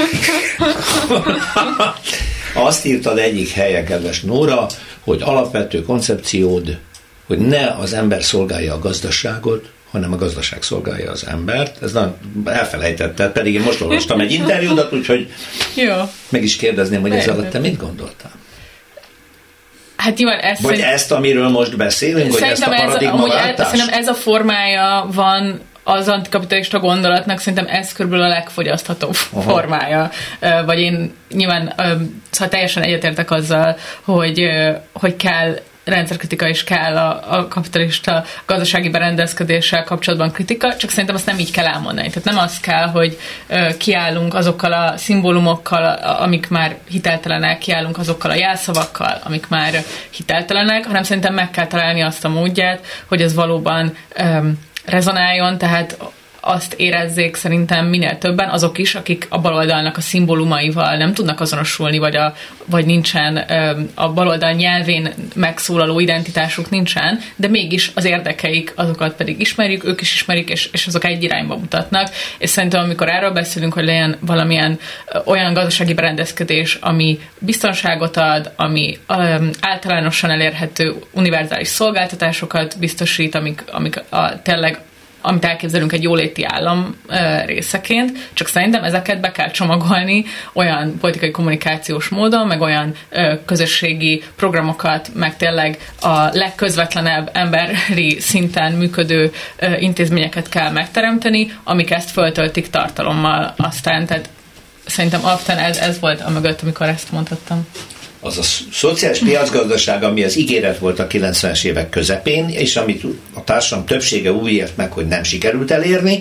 Azt írtad egyik helyen, kedves Nóra, hogy alapvető koncepciód, hogy ne az ember szolgálja a gazdaságot, hanem a gazdaság szolgálja az embert. Ez nem elfelejtetted, pedig én most olvastam egy interjúdat, úgyhogy meg is kérdezném, hogy ez alatt te mit gondoltál? Hát nyilván ezt, amiről most beszélünk, vagy ezt a paradigmaváltást? Szerintem ez a formája van az antikapitalista gondolatnak, szerintem ez körülbelül a legfogyaszthatóbb formája. Vagy én nyilván szóval teljesen egyetértek azzal, hogy kell rendszerkritika is kell a kapitalista gazdasági berendezkedéssel kapcsolatban kritika, csak szerintem azt nem így kell elmondani. Tehát nem az kell, hogy kiállunk azokkal a szimbólumokkal, amik már hiteltelenek, kiállunk azokkal a jelszavakkal, amik már hiteltelenek, hanem szerintem meg kell találni azt a módját, hogy ez valóban rezonáljon, tehát azt érezzék szerintem minél többen azok is, akik a baloldalnak a szimbólumaival nem tudnak azonosulni, vagy nincsen a baloldal nyelvén megszólaló identitásuk nincsen, de mégis az érdekeik, azokat pedig ismerjük, ők is ismerik, és azok egy irányba mutatnak. És szerintem, amikor erről beszélünk, hogy legyen valamilyen olyan gazdasági berendezkedés, ami biztonságot ad, ami általánosan elérhető univerzális szolgáltatásokat biztosít, amik tényleg amit elképzelünk egy jóléti állam részeként, csak szerintem ezeket be kell csomagolni olyan politikai kommunikációs módon, meg olyan közösségi programokat, meg tényleg a legközvetlenebb emberi szinten működő intézményeket kell megteremteni, amik ezt föltöltik tartalommal aztán. Tehát szerintem alapvetően ez volt a mögött, amikor ezt mondhattam. Az a szociális piacgazdaság, ami az ígéret volt a 90-es évek közepén, és amit a társadalom többsége úgy ért meg, hogy nem sikerült elérni,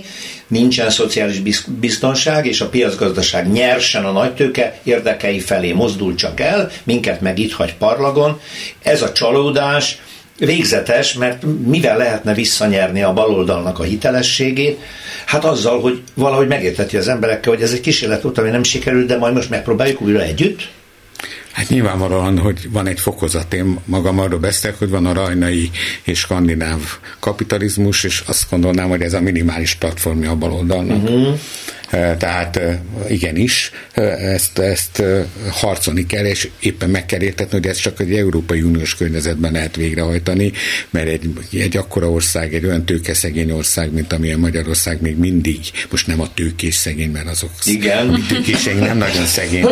nincsen szociális biztonság, és a piacgazdaság nyersen a nagytőke érdekei felé mozdul csak el, minket meg itt hagy parlagon. Ez a csalódás végzetes, mert mivel lehetne visszanyerni a baloldalnak a hitelességét? Hát azzal, hogy valahogy megérteti az emberekkel, hogy ez egy kísérlet volt, ami nem sikerült, de majd most megpróbáljuk újra együtt. Hát nyilvánvalóan, hogy van egy fokozat. Én magam arról beszélek, hogy van a rajnai és skandináv kapitalizmus, és azt gondolnám, hogy ez a minimális platformja a baloldalnak. Tehát igenis, ezt harcolni kell, és éppen meg kell értetni, hogy ez csak egy Európai Uniós környezetben lehet végrehajtani, mert egy akkora ország, egy olyan tőkeszegény ország, mint amilyen Magyarország még mindig, most nem a tőkés szegény, mert azok tőkéség nem nagyon szegény,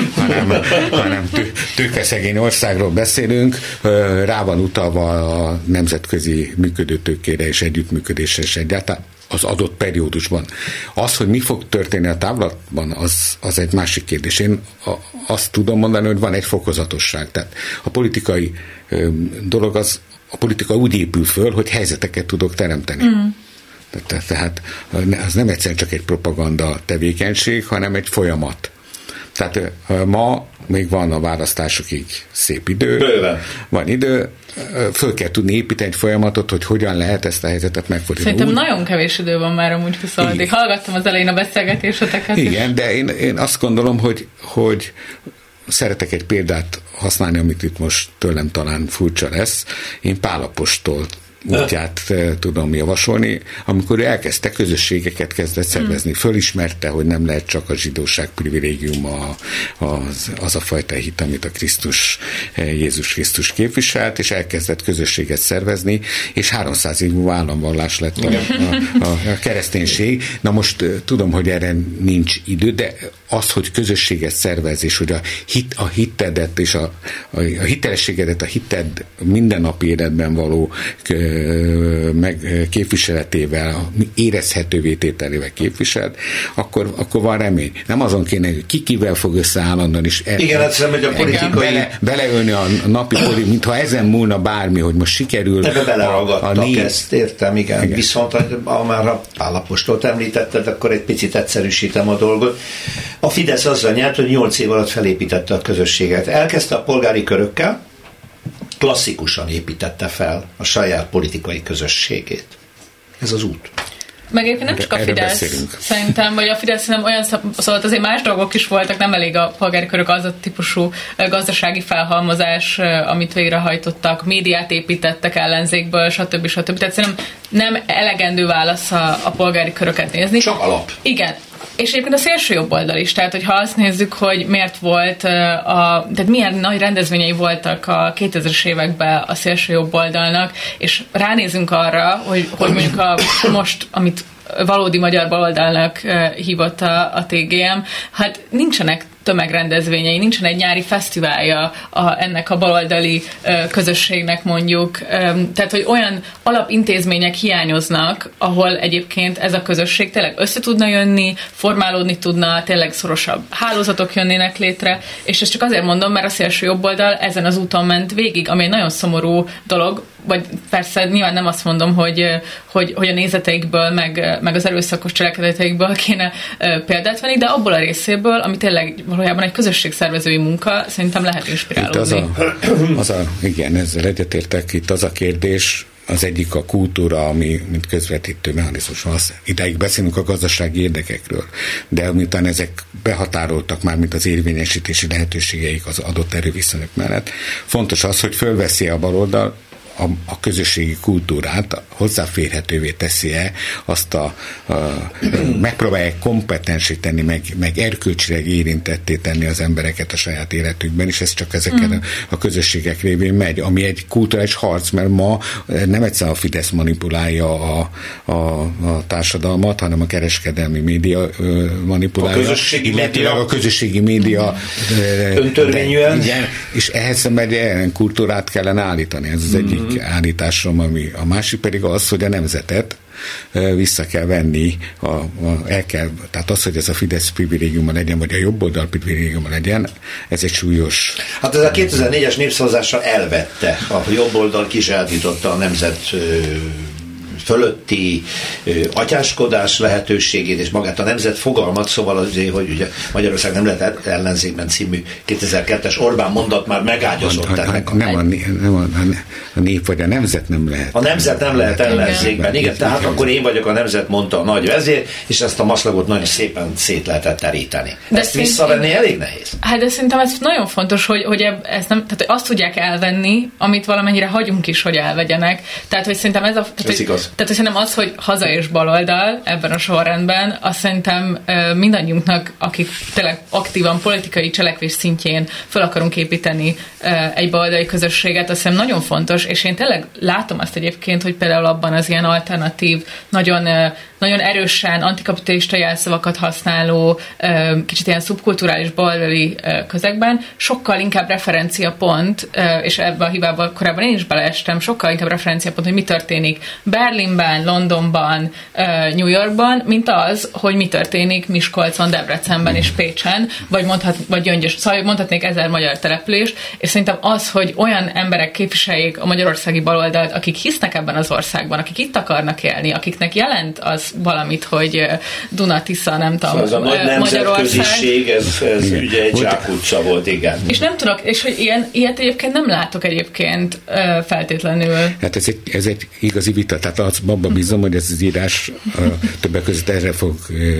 hanem tőkeszegény országról beszélünk, rá van utalva a nemzetközi működőtőkére és együttműködésre és egyáltalán az adott periódusban. Az, hogy mi fog történni a távlatban, az egy másik kérdés. Én azt tudom mondani, hogy van egy fokozatosság. Tehát a politikai dolog a politika úgy épül föl, hogy helyzeteket tudok teremteni. Tehát az nem egyszerűen csak egy propaganda tevékenység, hanem egy folyamat. Tehát ma még van a választásokig szép idő. Bőven. Van idő, föl kell tudni építeni egy folyamatot, hogy hogyan lehet ezt a helyzetet megfordítani. Szerintem nagyon kevés idő van már amúgy 20 addig. Hallgattam az elején a beszélgetéseteket. Igen, de én azt gondolom, hogy szeretek egy példát használni, amit itt most tőlem talán furcsa lesz. Én Pál apostol útját tudom javasolni, amikor ő elkezdte közösségeket kezdett szervezni. Fölismerte, hogy nem lehet csak a zsidóság privilégiuma az a fajta hit, amit a Jézus Krisztus képviselt, és elkezdett közösséget szervezni, és 300 év múlva államvallás lett a kereszténység. Na most tudom, hogy erre nincs idő, de az, hogy közösséget szervez, és hogy a hitedet és a hitelességedet, a hited mindennapi életben való képviseletével, érezhetővé tételével képviselt, akkor van remény. Nem azon kéne, hogy kivel fog összeállandóan is hogy a politikai beleölni a napi politika, mintha ezen múlna bármi, hogy most sikerül. Ebbe beleragadtak ezt, értem, igen. Viszont, már a Pál apostolt említetted, akkor egy picit egyszerűsítem a dolgot. A Fidesz azzal nyert, hogy 8 év alatt felépítette a közösséget. Elkezdte a polgári körökkel, klasszikusan építette fel a saját politikai közösségét. Ez az út. Meg egyébként nem csak a Fidesz, szerintem, vagy a Fidesz nem olyan, szóval azért más dolgok is voltak, nem elég a polgári körök az a típusú gazdasági felhalmozás, amit végrehajtottak, médiát építettek ellenzékből, stb. Tehát szerintem nem elegendő válasz a polgári köröket nézni. Csak alap. Igen. És egyébként a szélső jobb oldal is, tehát hogyha azt nézzük, hogy miért volt, tehát milyen nagy rendezvényei voltak a 2000-es években a szélső jobb oldalnak, és ránézünk arra, hogy mondjuk most, amit valódi magyar baloldalnak hívott a TGM, hát nincsenek tömegrendezvényei, nincsen egy nyári fesztiválja ennek a baloldali közösségnek mondjuk. Tehát, hogy olyan alapintézmények hiányoznak, ahol egyébként ez a közösség tényleg össze tudna jönni, formálódni tudna, tényleg szorosabb hálózatok jönnének létre, és ezt csak azért mondom, mert a szélső jobboldal ezen az úton ment végig, ami egy nagyon szomorú dolog, vagy persze nyilván nem azt mondom, hogy a nézeteikből, meg az erőszakos cselekedeteikből kéne példát venni, de abból a részéből, ami tényleg valójában egy közösségszervezői munka, szerintem lehet inspirálódni. Igen, ezzel egyetértek, itt az a kérdés, az egyik a kultúra, ami mint közvetítő mechanizmus van. Idáig beszélünk a gazdasági érdekekről, de miután ezek behatároltak már, mint az érvényesítési lehetőségeik az adott erőviszonyok mellett, fontos az, hogy fölveszi a baloldal a közösségi kultúrát, hozzáférhetővé teszi-e, azt megpróbálják kompetensé tenni, meg erkölcsileg érintetté tenni az embereket a saját életükben, és ez csak ezeken a közösségek révén megy, ami egy kulturális harc, mert ma nem egyszerűen a Fidesz manipulálja a társadalmat, hanem a kereskedelmi média manipulálja, illetve a közösségi média öntörvényűen. Igen, és ehhez egy kultúrát kellene állítani, ez az egyik állításom, ami a másik pedig az, hogy a nemzetet vissza kell venni, tehát az, hogy ez a Fidesz privilégiuma legyen, vagy a jobb oldal privilégiuma legyen, ez egy súlyos... Hát ez a 2004-es népszavazással elvette, a jobb oldal kizsárdította a nemzet fölötti atyáskodás lehetőségét, és magát a nemzet fogalmat, szóval azért, hogy ugye Magyarország nem lehet ellenzékben című 2002-es Orbán mondat már megágyazott ennek. A nép vagy a nemzet nem lehet. A nemzet nem lehet ellenzékben, igen, tehát akkor én vagyok a nemzet, mondta a nagy vezér, és ezt a maszlagot nagyon szépen szét lehetett teríteni. De ezt visszavenni elég nehéz. Hát de szerintem ez nagyon fontos, hogy ezt nem, tehát azt tudják elvenni, amit valamennyire hagyunk is, hogy elvegyenek. Tehát, hogy szerintem ez igaz. Tehát, hogy szerintem az, hogy haza és baloldal ebben a sorrendben, azt szerintem mindannyiunknak, akik tényleg aktívan politikai cselekvés szintjén fel akarunk építeni egy baloldali közösséget, azt hiszem nagyon fontos, és én tényleg látom azt egyébként, hogy például abban az ilyen alternatív, nagyon erősen antikapitalista jelszavakat használó, kicsit ilyen szubkulturális baloldali közegben sokkal inkább referenciapont, és ebben a hibában korábban én is beleestem, sokkal inkább referenciapont, hogy mi történik Berlinben, Londonban, New Yorkban, mint az, hogy mi történik Miskolcon, Debrecenben és Pécsen, vagy Gyöngyös. Szóval mondhatnék 1000 magyar település, és szerintem az, hogy olyan emberek képviseljék a magyarországi baloldalt, akik hisznek ebben az országban, akik itt akarnak élni, akiknek jelent az valamit, hogy Duna-Tisza, nem tudom, ez a nagy nemzetköziség, ez ugye egy zsákutca volt, igen. És nem tudok, és hogy ilyet egyébként nem látok egyébként feltétlenül. Hát ez egy igazi vita, tehát abban bízom, hogy ez az írás többek között erre fog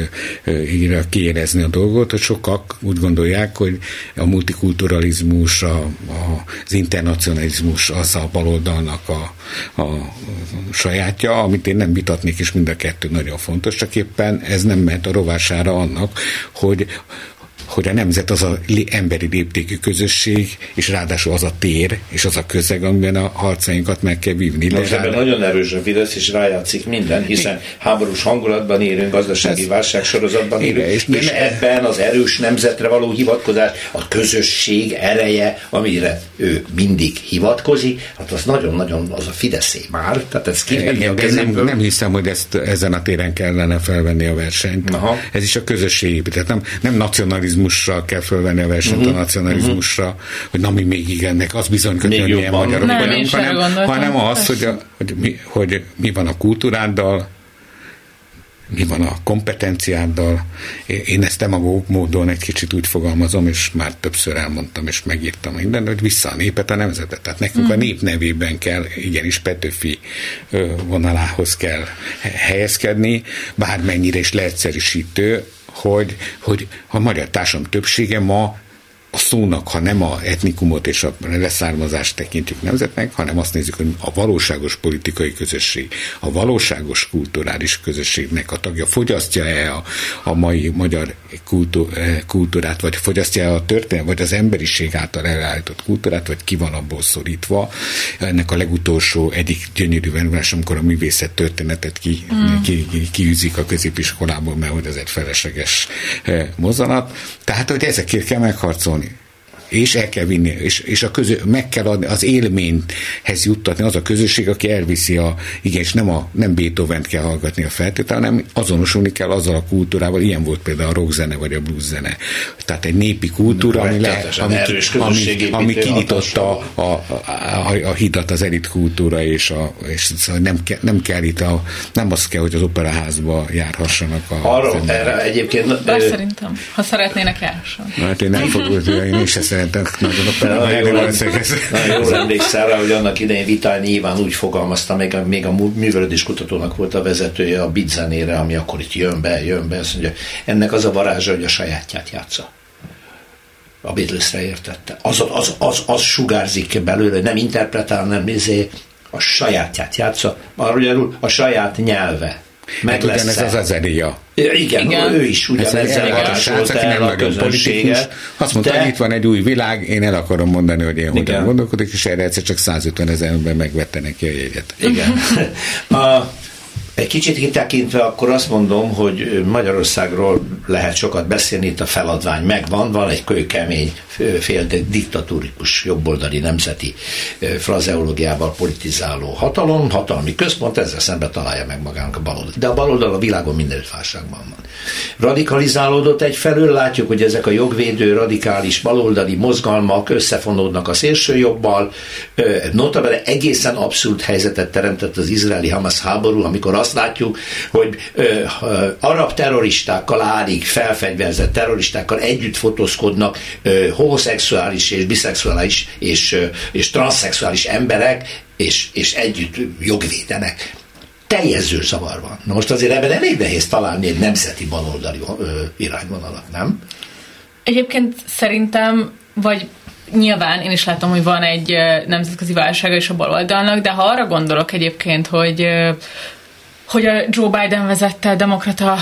kiérezni a dolgot, hogy sokak úgy gondolják, hogy a multikulturalizmus, az internacionalizmus az a baloldalnak a sajátja, amit én nem vitatnék, és mind a kettő nagyon fontos, csak éppen ez nem ment a rovására annak, hogy a nemzet az a emberi léptékű közösség, és ráadásul az a tér, és az a közeg, amiben a harcainkat meg kell vívni. Most ebben nagyon erős a Fidesz, és rájátszik minden, hiszen háborús hangulatban élünk, gazdasági válságsorozatban élünk, és ebben az erős nemzetre való hivatkozás, a közösség ereje, amire ő mindig hivatkozik, hát az nagyon-nagyon az a Fideszé már, tehát ez kivenni a kezemből. Nem hiszem, hogy ezen a téren kellene felvenni a versenyt. Aha. Ez is a közösség, tehát nem nacionalizmussal kell felvenni a versenyt a nacionalizmusra, hogy na mi még igennek, az bizony kötően milyen magyarok vagyunk, hanem az, hogy mi van a kultúráddal, mi van a kompetenciáddal. Én ezt demagóg módon egy kicsit úgy fogalmazom, és már többször elmondtam, és megírtam minden, hogy vissza a népet, a nemzetet. Tehát nekünk a nép nevében kell, igenis Petőfi vonalához kell helyezkedni, bármennyire is leegyszerűsítő, hogy a magyar társadalom többsége ma a szónak, ha nem a etnikumot és a leszármazást tekintjük nemzetnek, hanem azt nézzük, hogy a valóságos politikai közösség, a valóságos kulturális közösségnek a tagja fogyasztja-e a mai magyar kultúrát, vagy fogyasztja-e a történet, vagy az emberiség által elállított kultúrát, vagy ki van abból szorítva. Ennek a legutolsó egyik gyönyörű vonulás, amikor a művészet történetet kiűzik a középiskolából, mert hogy ez egy felesleges mozzanat. Tehát, hogy ezekért kell megharcolni. És el kell vinni, és meg kell adni, az élményhez juttatni az a közösség, aki elviszi és nem Beethovent kell hallgatni a feltétel, hanem azonosulni kell azzal a kultúrával, ilyen volt például a rockzene vagy a blueszene. Tehát egy népi kultúra, ami kinyitotta a hidat az elit kultúra, és nem kell itt nem az kell, hogy az operaházba járhassanak erre egyébként... Bár szerintem, ha szeretnének járhasson. Hát én nem fogok, én is ezt szeretem nagyon nagyon jól emlékszel rá, hogy annak idején Vitál nyilván úgy fogalmazta, még a művelődéskutatónak volt a vezetője a beat zenére, ami akkor itt jön be, azt mondja, ennek az a varázsa, hogy a sajátját játsza. A Beatlesre értette. Az sugárzik belőle, nem interpretál, nem a sajátját játsza, magyarul a saját nyelve. Meg hát lesz ez az ereja. Igen, ő is ugyanezzel varázsolta el a közönséget. Azt mondta, hogy itt van egy új világ, én el akarom mondani, hogy én hogyan gondolkodik, és erre egyszer csak 150 000 ember megvette neki a jegyet. Igen. Egy kicsit kitekintve akkor azt mondom, hogy Magyarországról lehet sokat beszélni, itt a feladvány megvan, van egy kőkemény, fél diktatórikus, jobboldali, nemzeti frazeológiával politizáló hatalmi központ, ezzel szemben találja meg magának a baloldal. De a baloldal a világon mindenütt válságban van. Radikalizálódott egyfelől, látjuk, hogy ezek a jogvédő, radikális, baloldali mozgalmak összefonódnak a szélsőjobbal, notabene egészen abszurd helyzetet teremtett az izraeli-Hamas háború, amikor azt látjuk, hogy arab terroristákkal, árig felfegyverzett terroristákkal együtt fotózkodnak homoszexuális és biszexuális és transzszexuális emberek, és együtt jogvédenek. Teljes zűrzavar van. Na most azért ebben elég nehéz találni egy nemzeti baloldali irányvonalat, nem? Egyébként szerintem, vagy nyilván én is látom, hogy van egy nemzetközi válsága is a baloldalnak, de ha arra gondolok egyébként, hogy a Joe Biden vezette demokrata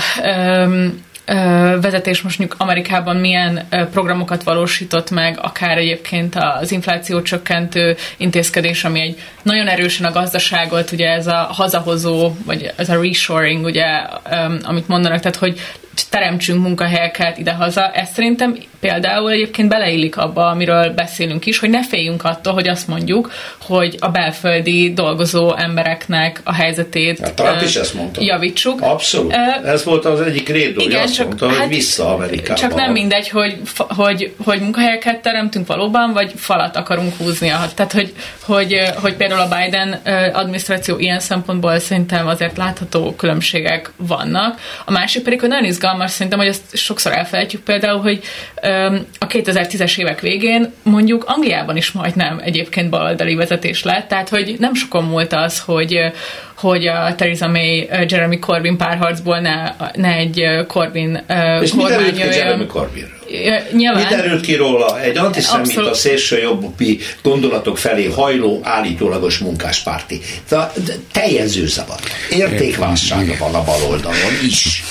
vezetés most mondjuk Amerikában milyen programokat valósított meg, akár egyébként az infláció csökkentő intézkedés, ami egy nagyon erősen a gazdaságot, ugye ez a hazahozó, vagy ez a reshoring, ugye, amit mondanak, tehát hogy teremtsünk munkahelyeket idehaza, ez szerintem például egyébként beleillik abba, amiről beszélünk is, hogy ne féljünk attól, hogy azt mondjuk, hogy a belföldi dolgozó embereknek a helyzetét is ezt mondta. Javítsuk. Abszolút. Ez volt az egyik rédója, azt mondta, hogy vissza Amerikába. Csak nem mindegy, hogy munkahelyeket teremtünk valóban, vagy falat akarunk húzni. Tehát, hogy például a Biden adminisztráció ilyen szempontból szerintem azért látható különbségek vannak. A másik pedig, hogy nagyon izgalmas szerintem, hogy ezt sokszor elfelejtjük például, hogy a 2010-es évek végén mondjuk Angliában is majdnem egyébként baloldali vezetés lett, tehát hogy nem sokon múlt az, hogy a Theresa May, Jeremy Corbyn párharcból ne egy Corbyn és kormány jöjjön. És Jeremy Corbynről? Nyilván. Mi derült ki róla? Egy antiszemita szélsőjobbi gondolatok felé hajló állítólagos munkáspárti. Teljes zűrzavar. Értékválsága van a baloldalon is.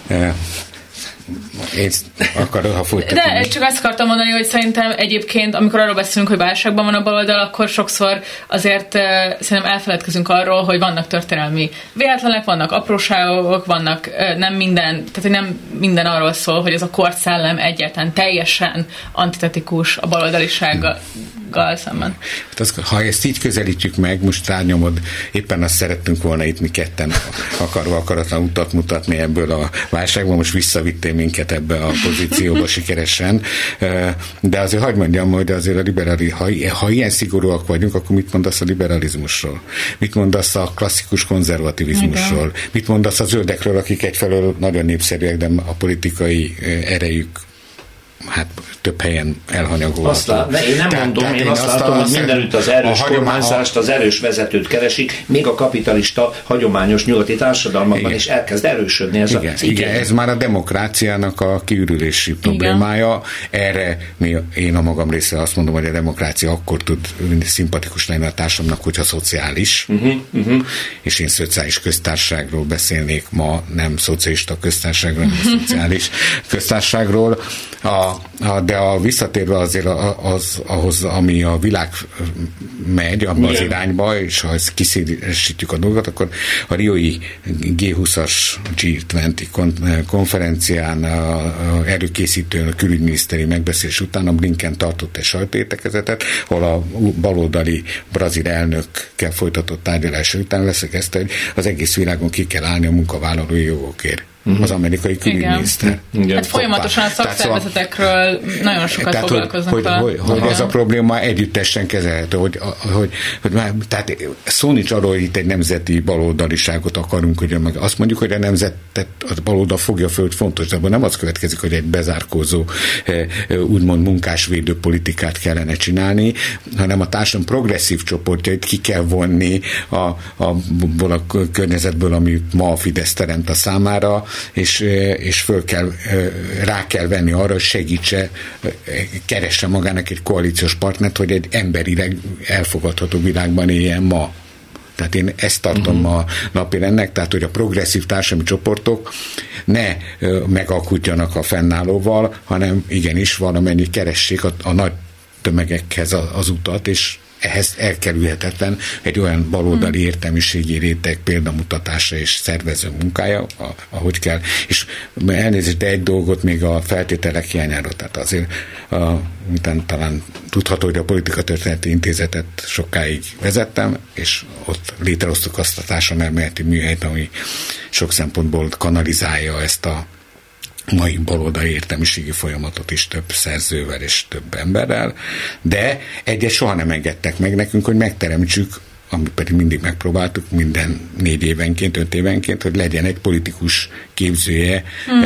Én akarod, ha folytatom. De csak azt akartam mondani, hogy szerintem egyébként, amikor arról beszélünk, hogy válságban van a baloldal, akkor sokszor azért szerintem elfeledkezünk arról, hogy vannak történelmi véletlenek, vannak apróságok, vannak nem minden, tehát hogy nem minden arról szól, hogy ez a korszellem egyáltalán teljesen antitetikus a baloldalisággal szemben. Ha ezt így közelítjük meg, most rányomod, éppen azt szerettünk volna itt mi ketten akaratlan utat mutatni ebből a válságban, most visszavittél minket ebbe a pozícióba sikeresen, de azért hagyd mondjam, hogy azért ha ilyen szigorúak vagyunk, akkor mit mondasz a liberalizmusról? Mit mondasz a klasszikus konzervativizmusról? Igen. Mit mondasz a zöldekről, akik egyfelől nagyon népszerűek, de a politikai erejük több helyen elhanyagolható. Én nem mondom, én azt látom, hogy mindenütt az erős kormányzást, az erős vezetőt keresik, még a kapitalista, hagyományos nyugati társadalmakban is elkezd erősödni ez igen, ez már a demokráciának a kiürülési problémája. Erre én a magam részéről azt mondom, hogy a demokrácia akkor tud szimpatikus lenni a társadalomnak, hogyha szociális. És én szociális köztársaságról beszélnék ma, nem szocialista köztársaságról, hanem szociális köztársaságról. De visszatérve azért ahhoz, ami a világ megy, abban az irányba, és ha ezt kiszélesítjük a dolgot, akkor a riói G20-as G20 konferencián előkészítően a külügyminiszteri megbeszélés után a Blinken tartott egy sajtóértekezetet, ahol a baloldali brazil elnökkel folytatott tárgyalása után leszögezte, hogy az egész világon ki kell állni a munkavállalói jogokért. Az amerikai külügyminiszter. Hát folyamatosan a szakszervezetekről nagyon sokat foglalkoznak hogy ez a probléma együttesen kezelhető, tehát szó nincs arról, hogy itt egy nemzeti baloldaliságot akarunk, hogy meg azt mondjuk, hogy a nemzetet, a baloldal fogja föl, fontos, de abban nem az következik, hogy egy bezárkózó, úgymond munkásvédő politikát kellene csinálni, hanem a társadalom progresszív csoportjait ki kell vonni abból a környezetből, ami ma a Fidesz teremt a számára, és rá kell venni arra, hogy segítse, keresse magának egy koalíciós partnert, hogy egy emberileg elfogadható világban éljen ma. Tehát én ezt tartom a napirendnek, tehát hogy a progresszív társadalmi csoportok ne megalkutjanak a fennállóval, hanem igenis valamennyi keressék a nagy tömegekhez az utat, és ehhez elkerülhetetlen egy olyan baloldali értelmiségi réteg példamutatása és szervező munkája, ahogy kell. És elnézést, de egy dolgot még a feltételek hiányáról. Tehát azért talán tudható, hogy a Politikatörténeti Intézetet sokáig vezettem, és ott létrehoztuk azt a társadalomelméleti műhelyt, ami sok szempontból kanalizálja ezt a mai baloldali értelmiségi folyamatot is több szerzővel és több emberrel, de egyet soha nem engedtek meg nekünk, hogy megteremtsük, amit pedig mindig megpróbáltuk, minden 4 évenként, 5 évenként, hogy legyen egy politikus képzője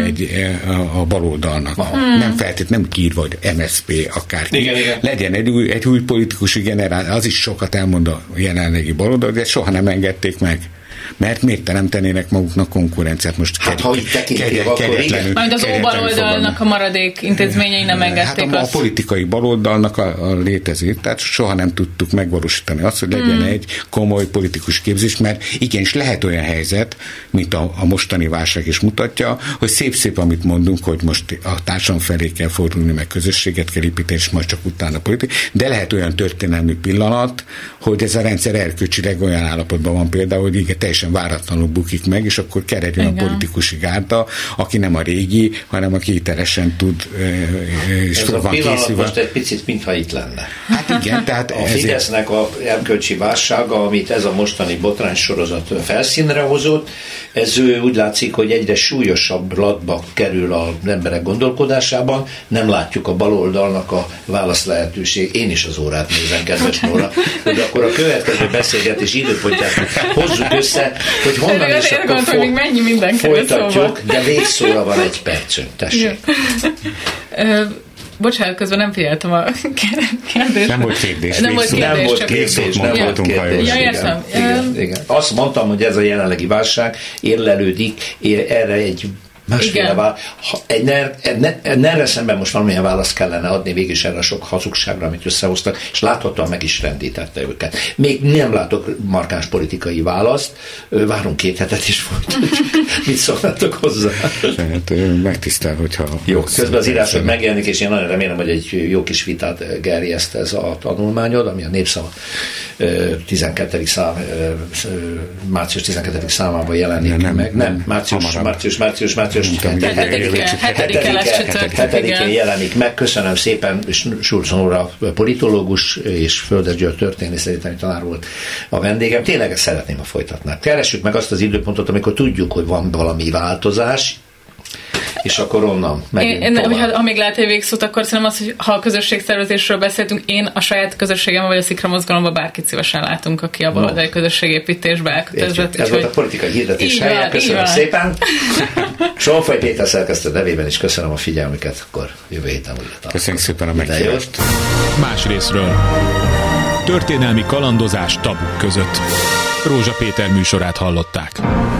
a baloldalnak. Nem feltétlenül kiírva, vagy MSZP, akárki. Igen. Legyen egy új politikusi generáció, az is sokat elmond a jelenlegi baloldal, de soha nem engedték meg. Mert miért teremtenének maguknak konkurenciát? Most ha így tekintik, akkor igen. Majd az óbaloldalnak a maradék intézményei nem engedték azt. A politikai baloldalnak a létező, tehát soha nem tudtuk megvalósítani azt, hogy legyen egy komoly politikus képzés, mert igenis lehet olyan helyzet, mint a mostani válság is mutatja, hogy szép amit mondunk, hogy most a társadalom felé kell fordulni, meg közösséget kell építeni, és majd csak utána politika, de lehet olyan történelmi pillanat, hogy ez a rendszer erkölcsileg olyan állapotban van például, hogy igen, teljesen váratlanul bukik meg, és akkor kell egy olyan politikusi gárda, aki nem a régi, hanem aki hitelesen tud és ez a pillanat most egy picit mintha itt lenne. Hát igen, tehát a Fidesznek a erkölcsi válsága, amit ez a mostani botránysorozat felszínre hozott, ez úgy látszik, hogy egyre súlyosabb latba kerül az emberek gondolkodásában, nem látjuk a baloldalnak a válasz lehetőség. Én is az órát nézem, kedves Nóra, hogy akkor a következő beszélgetés időpontját hozzuk össze, hogy honnan is akkor folytatjuk, de végszóra van 1 percünk, tessék. Bocsánat, közben nem figyeltem a kérdést. Nem volt kérdés. Nem volt kérdés. Igen. Azt mondtam, hogy ez a jelenlegi válság érlelődik, erre egy másféle erre szemben most valamilyen választ kellene adni végig erre a sok hazugságra, amit összehoztak, és láthatóan meg is rendítette őket. Még nem látok markáns politikai választ, várunk 2 hetet is folytatjuk. Mit szólnátok hozzá? Megtisztel, hogyha... Jó, közben az írásod megjelenik, és én nagyon remélem, hogy egy jó kis vitát gerjeszt ez a tanulmányod, ami a Népszava 12. március 12. számában jelenik meg. Nem, március 7-én jelenik meg. Köszönöm szépen, és Schulz Nóra politológus és Földes György történész egyetemi tanár volt a vendégem. Tényleg ezt szeretném, ha folytatnák. Keressük meg azt az időpontot, amikor tudjuk, hogy van valami változás, és akkor onnan megyünk tovább. Ha még lehet egy végszót, akkor szerintem az, hogy ha a közösségszervezésről beszéltünk, én a saját közösségem vagy a Szikra mozgalomban bárkit szívesen látunk, aki a baloldali közösségépítésbe elkötelezett. Ez volt a politikai hirdetés helye. Köszönöm szépen. Sonfaj Péter szerkesztő nevében is köszönöm a figyelmüket, akkor jövő héten újra találkozunk. Köszönjük szépen a meghívást. Más részről. Történelmi kalandozás tabuk között. Rózsa Péter műsorát hallották.